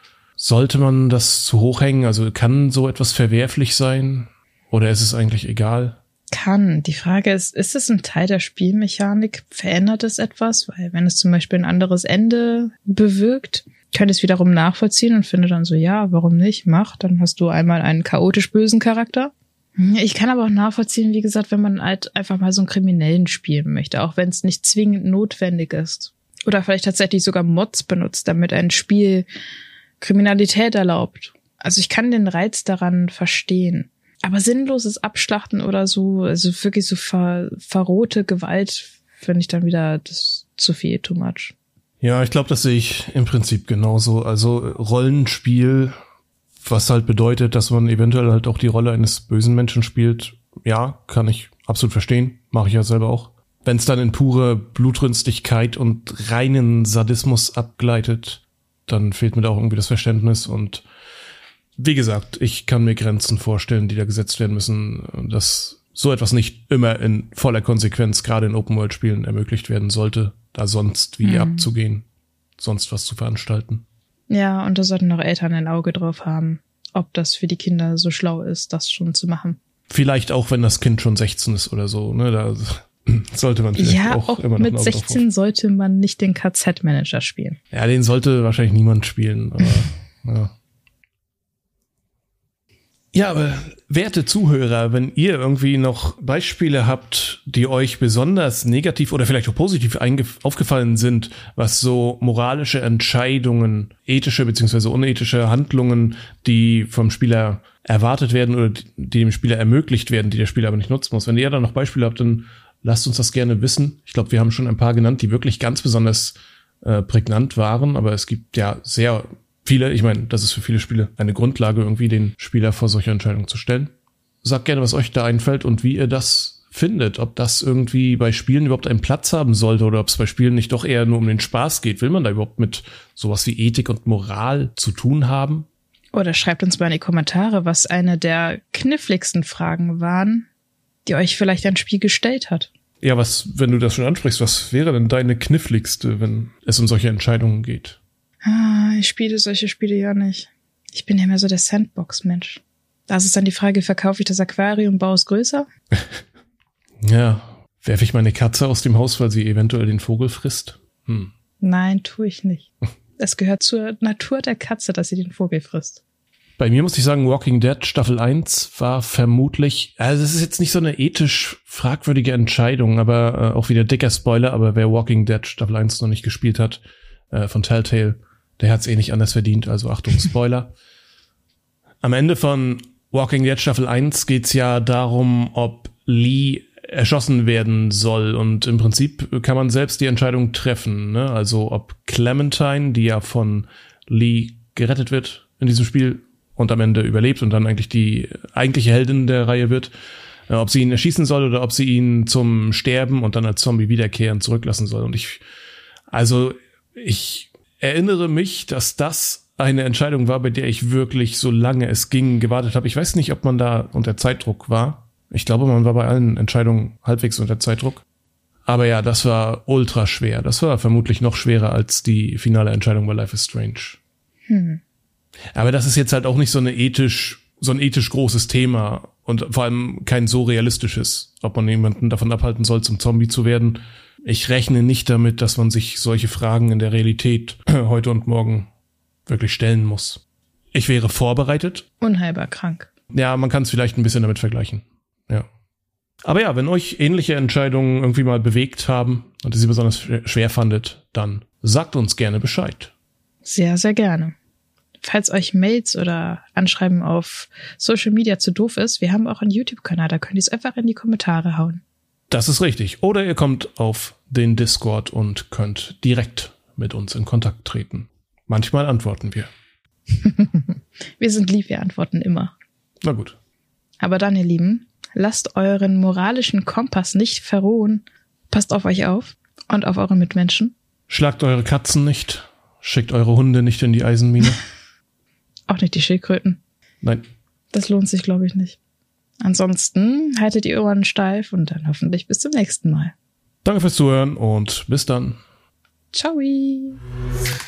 sollte man das zu hoch hängen? Also kann so etwas verwerflich sein? Oder ist es eigentlich egal? Kann. Die Frage ist, ist es ein Teil der Spielmechanik? Verändert es etwas? Weil wenn es zum Beispiel ein anderes Ende bewirkt, könnte es wiederum nachvollziehen und finde dann so, ja, warum nicht? Mach. Dann hast du einmal einen chaotisch bösen Charakter. Ich kann aber auch nachvollziehen, wie gesagt, wenn man halt einfach mal so einen Kriminellen spielen möchte, auch wenn es nicht zwingend notwendig ist. Oder vielleicht tatsächlich sogar Mods benutzt, damit ein Spiel Kriminalität erlaubt. Also ich kann den Reiz daran verstehen. Aber sinnloses Abschlachten oder so, also wirklich so ver, verrohte Gewalt, finde ich dann wieder das zu viel, too much. Ja, ich glaube, das sehe ich im Prinzip genauso. Also Rollenspiel, was halt bedeutet, dass man eventuell halt auch die Rolle eines bösen Menschen spielt, ja, kann ich absolut verstehen, mache ich ja selber auch. Wenn es dann in pure Blutrünstigkeit und reinen Sadismus abgleitet, dann fehlt mir da auch irgendwie das Verständnis und wie gesagt, ich kann mir Grenzen vorstellen, die da gesetzt werden müssen, dass so etwas nicht immer in voller Konsequenz gerade in Open-World-Spielen ermöglicht werden sollte, da sonst wie mhm. abzugehen, sonst was zu veranstalten. Ja, und da sollten auch Eltern ein Auge drauf haben, ob das für die Kinder so schlau ist, das schon zu machen. Vielleicht auch, wenn das Kind schon sechzehn ist oder so, ne, da sollte man vielleicht ja, auch, auch immer noch mit sechzehn sollte man nicht den K Z-Manager spielen. Ja, den sollte wahrscheinlich niemand spielen, aber ja. Ja, aber werte Zuhörer, wenn ihr irgendwie noch Beispiele habt, die euch besonders negativ oder vielleicht auch positiv eingef- aufgefallen sind, was so moralische Entscheidungen, ethische bzw. unethische Handlungen, die vom Spieler erwartet werden oder die dem Spieler ermöglicht werden, die der Spieler aber nicht nutzen muss. Wenn ihr da noch Beispiele habt, dann lasst uns das gerne wissen. Ich glaube, wir haben schon ein paar genannt, die wirklich ganz besonders äh, prägnant waren, aber es gibt ja sehr viele, ich meine, das ist für viele Spiele eine Grundlage, irgendwie den Spieler vor solche Entscheidungen zu stellen. Sagt gerne, was euch da einfällt und wie ihr das findet. Ob das irgendwie bei Spielen überhaupt einen Platz haben sollte oder ob es bei Spielen nicht doch eher nur um den Spaß geht. Will man da überhaupt mit sowas wie Ethik und Moral zu tun haben? Oder schreibt uns mal in die Kommentare, was eine der kniffligsten Fragen waren, die euch vielleicht ein Spiel gestellt hat. Ja, was, wenn du das schon ansprichst, was wäre denn deine kniffligste, wenn es um solche Entscheidungen geht? Ah, ich spiele solche Spiele ja nicht. Ich bin ja mehr so der Sandbox-Mensch. Da ist es dann die Frage, verkaufe ich das Aquarium, baue es größer? Ja, werfe ich meine Katze aus dem Haus, weil sie eventuell den Vogel frisst? Hm. Nein, tue ich nicht. Es gehört zur Natur der Katze, dass sie den Vogel frisst. Bei mir muss ich sagen, Walking Dead Staffel eins war vermutlich, also es ist jetzt nicht so eine ethisch fragwürdige Entscheidung, aber äh, auch wieder dicker Spoiler, aber wer Walking Dead Staffel eins noch nicht gespielt hat, äh, von Telltale, der hat's eh nicht anders verdient, also Achtung, Spoiler. Am Ende von Walking Dead Staffel eins geht's ja darum, ob Lee erschossen werden soll und im Prinzip kann man selbst die Entscheidung treffen, ne? Also ob Clementine, die ja von Lee gerettet wird in diesem Spiel und am Ende überlebt und dann eigentlich die eigentliche Heldin der Reihe wird, äh, ob sie ihn erschießen soll oder ob sie ihn zum Sterben und dann als Zombie wiederkehren zurücklassen soll. Und ich, also ich erinnere mich, dass das eine Entscheidung war, bei der ich wirklich, solange es ging, gewartet habe. Ich weiß nicht, ob man da unter Zeitdruck war. Ich glaube, man war bei allen Entscheidungen halbwegs unter Zeitdruck. Aber ja, das war ultra schwer. Das war vermutlich noch schwerer als die finale Entscheidung bei Life is Strange. Hm. Aber das ist jetzt halt auch nicht so eine ethisch, so ein ethisch großes Thema und vor allem kein so realistisches, ob man jemanden davon abhalten soll, zum Zombie zu werden. Ich rechne nicht damit, dass man sich solche Fragen in der Realität heute und morgen wirklich stellen muss. Ich wäre vorbereitet. Unheilbar krank. Ja, man kann es vielleicht ein bisschen damit vergleichen. Ja. Aber ja, wenn euch ähnliche Entscheidungen irgendwie mal bewegt haben und ihr sie besonders schwer fandet, dann sagt uns gerne Bescheid. Sehr, sehr gerne. Falls euch Mails oder Anschreiben auf Social Media zu doof ist, wir haben auch einen YouTube-Kanal, da könnt ihr es einfach in die Kommentare hauen. Das ist richtig. Oder ihr kommt auf den Discord und könnt direkt mit uns in Kontakt treten. Manchmal antworten wir. Wir sind lieb, wir antworten immer. Na gut. Aber dann, ihr Lieben, lasst euren moralischen Kompass nicht verrohen. Passt auf euch auf und auf eure Mitmenschen. Schlagt eure Katzen nicht. Schickt eure Hunde nicht in die Eisenmine. Auch nicht die Schildkröten. Nein. Das lohnt sich, glaube ich, nicht. Ansonsten haltet die Ohren steif und dann hoffentlich bis zum nächsten Mal. Danke fürs Zuhören und bis dann. Ciao.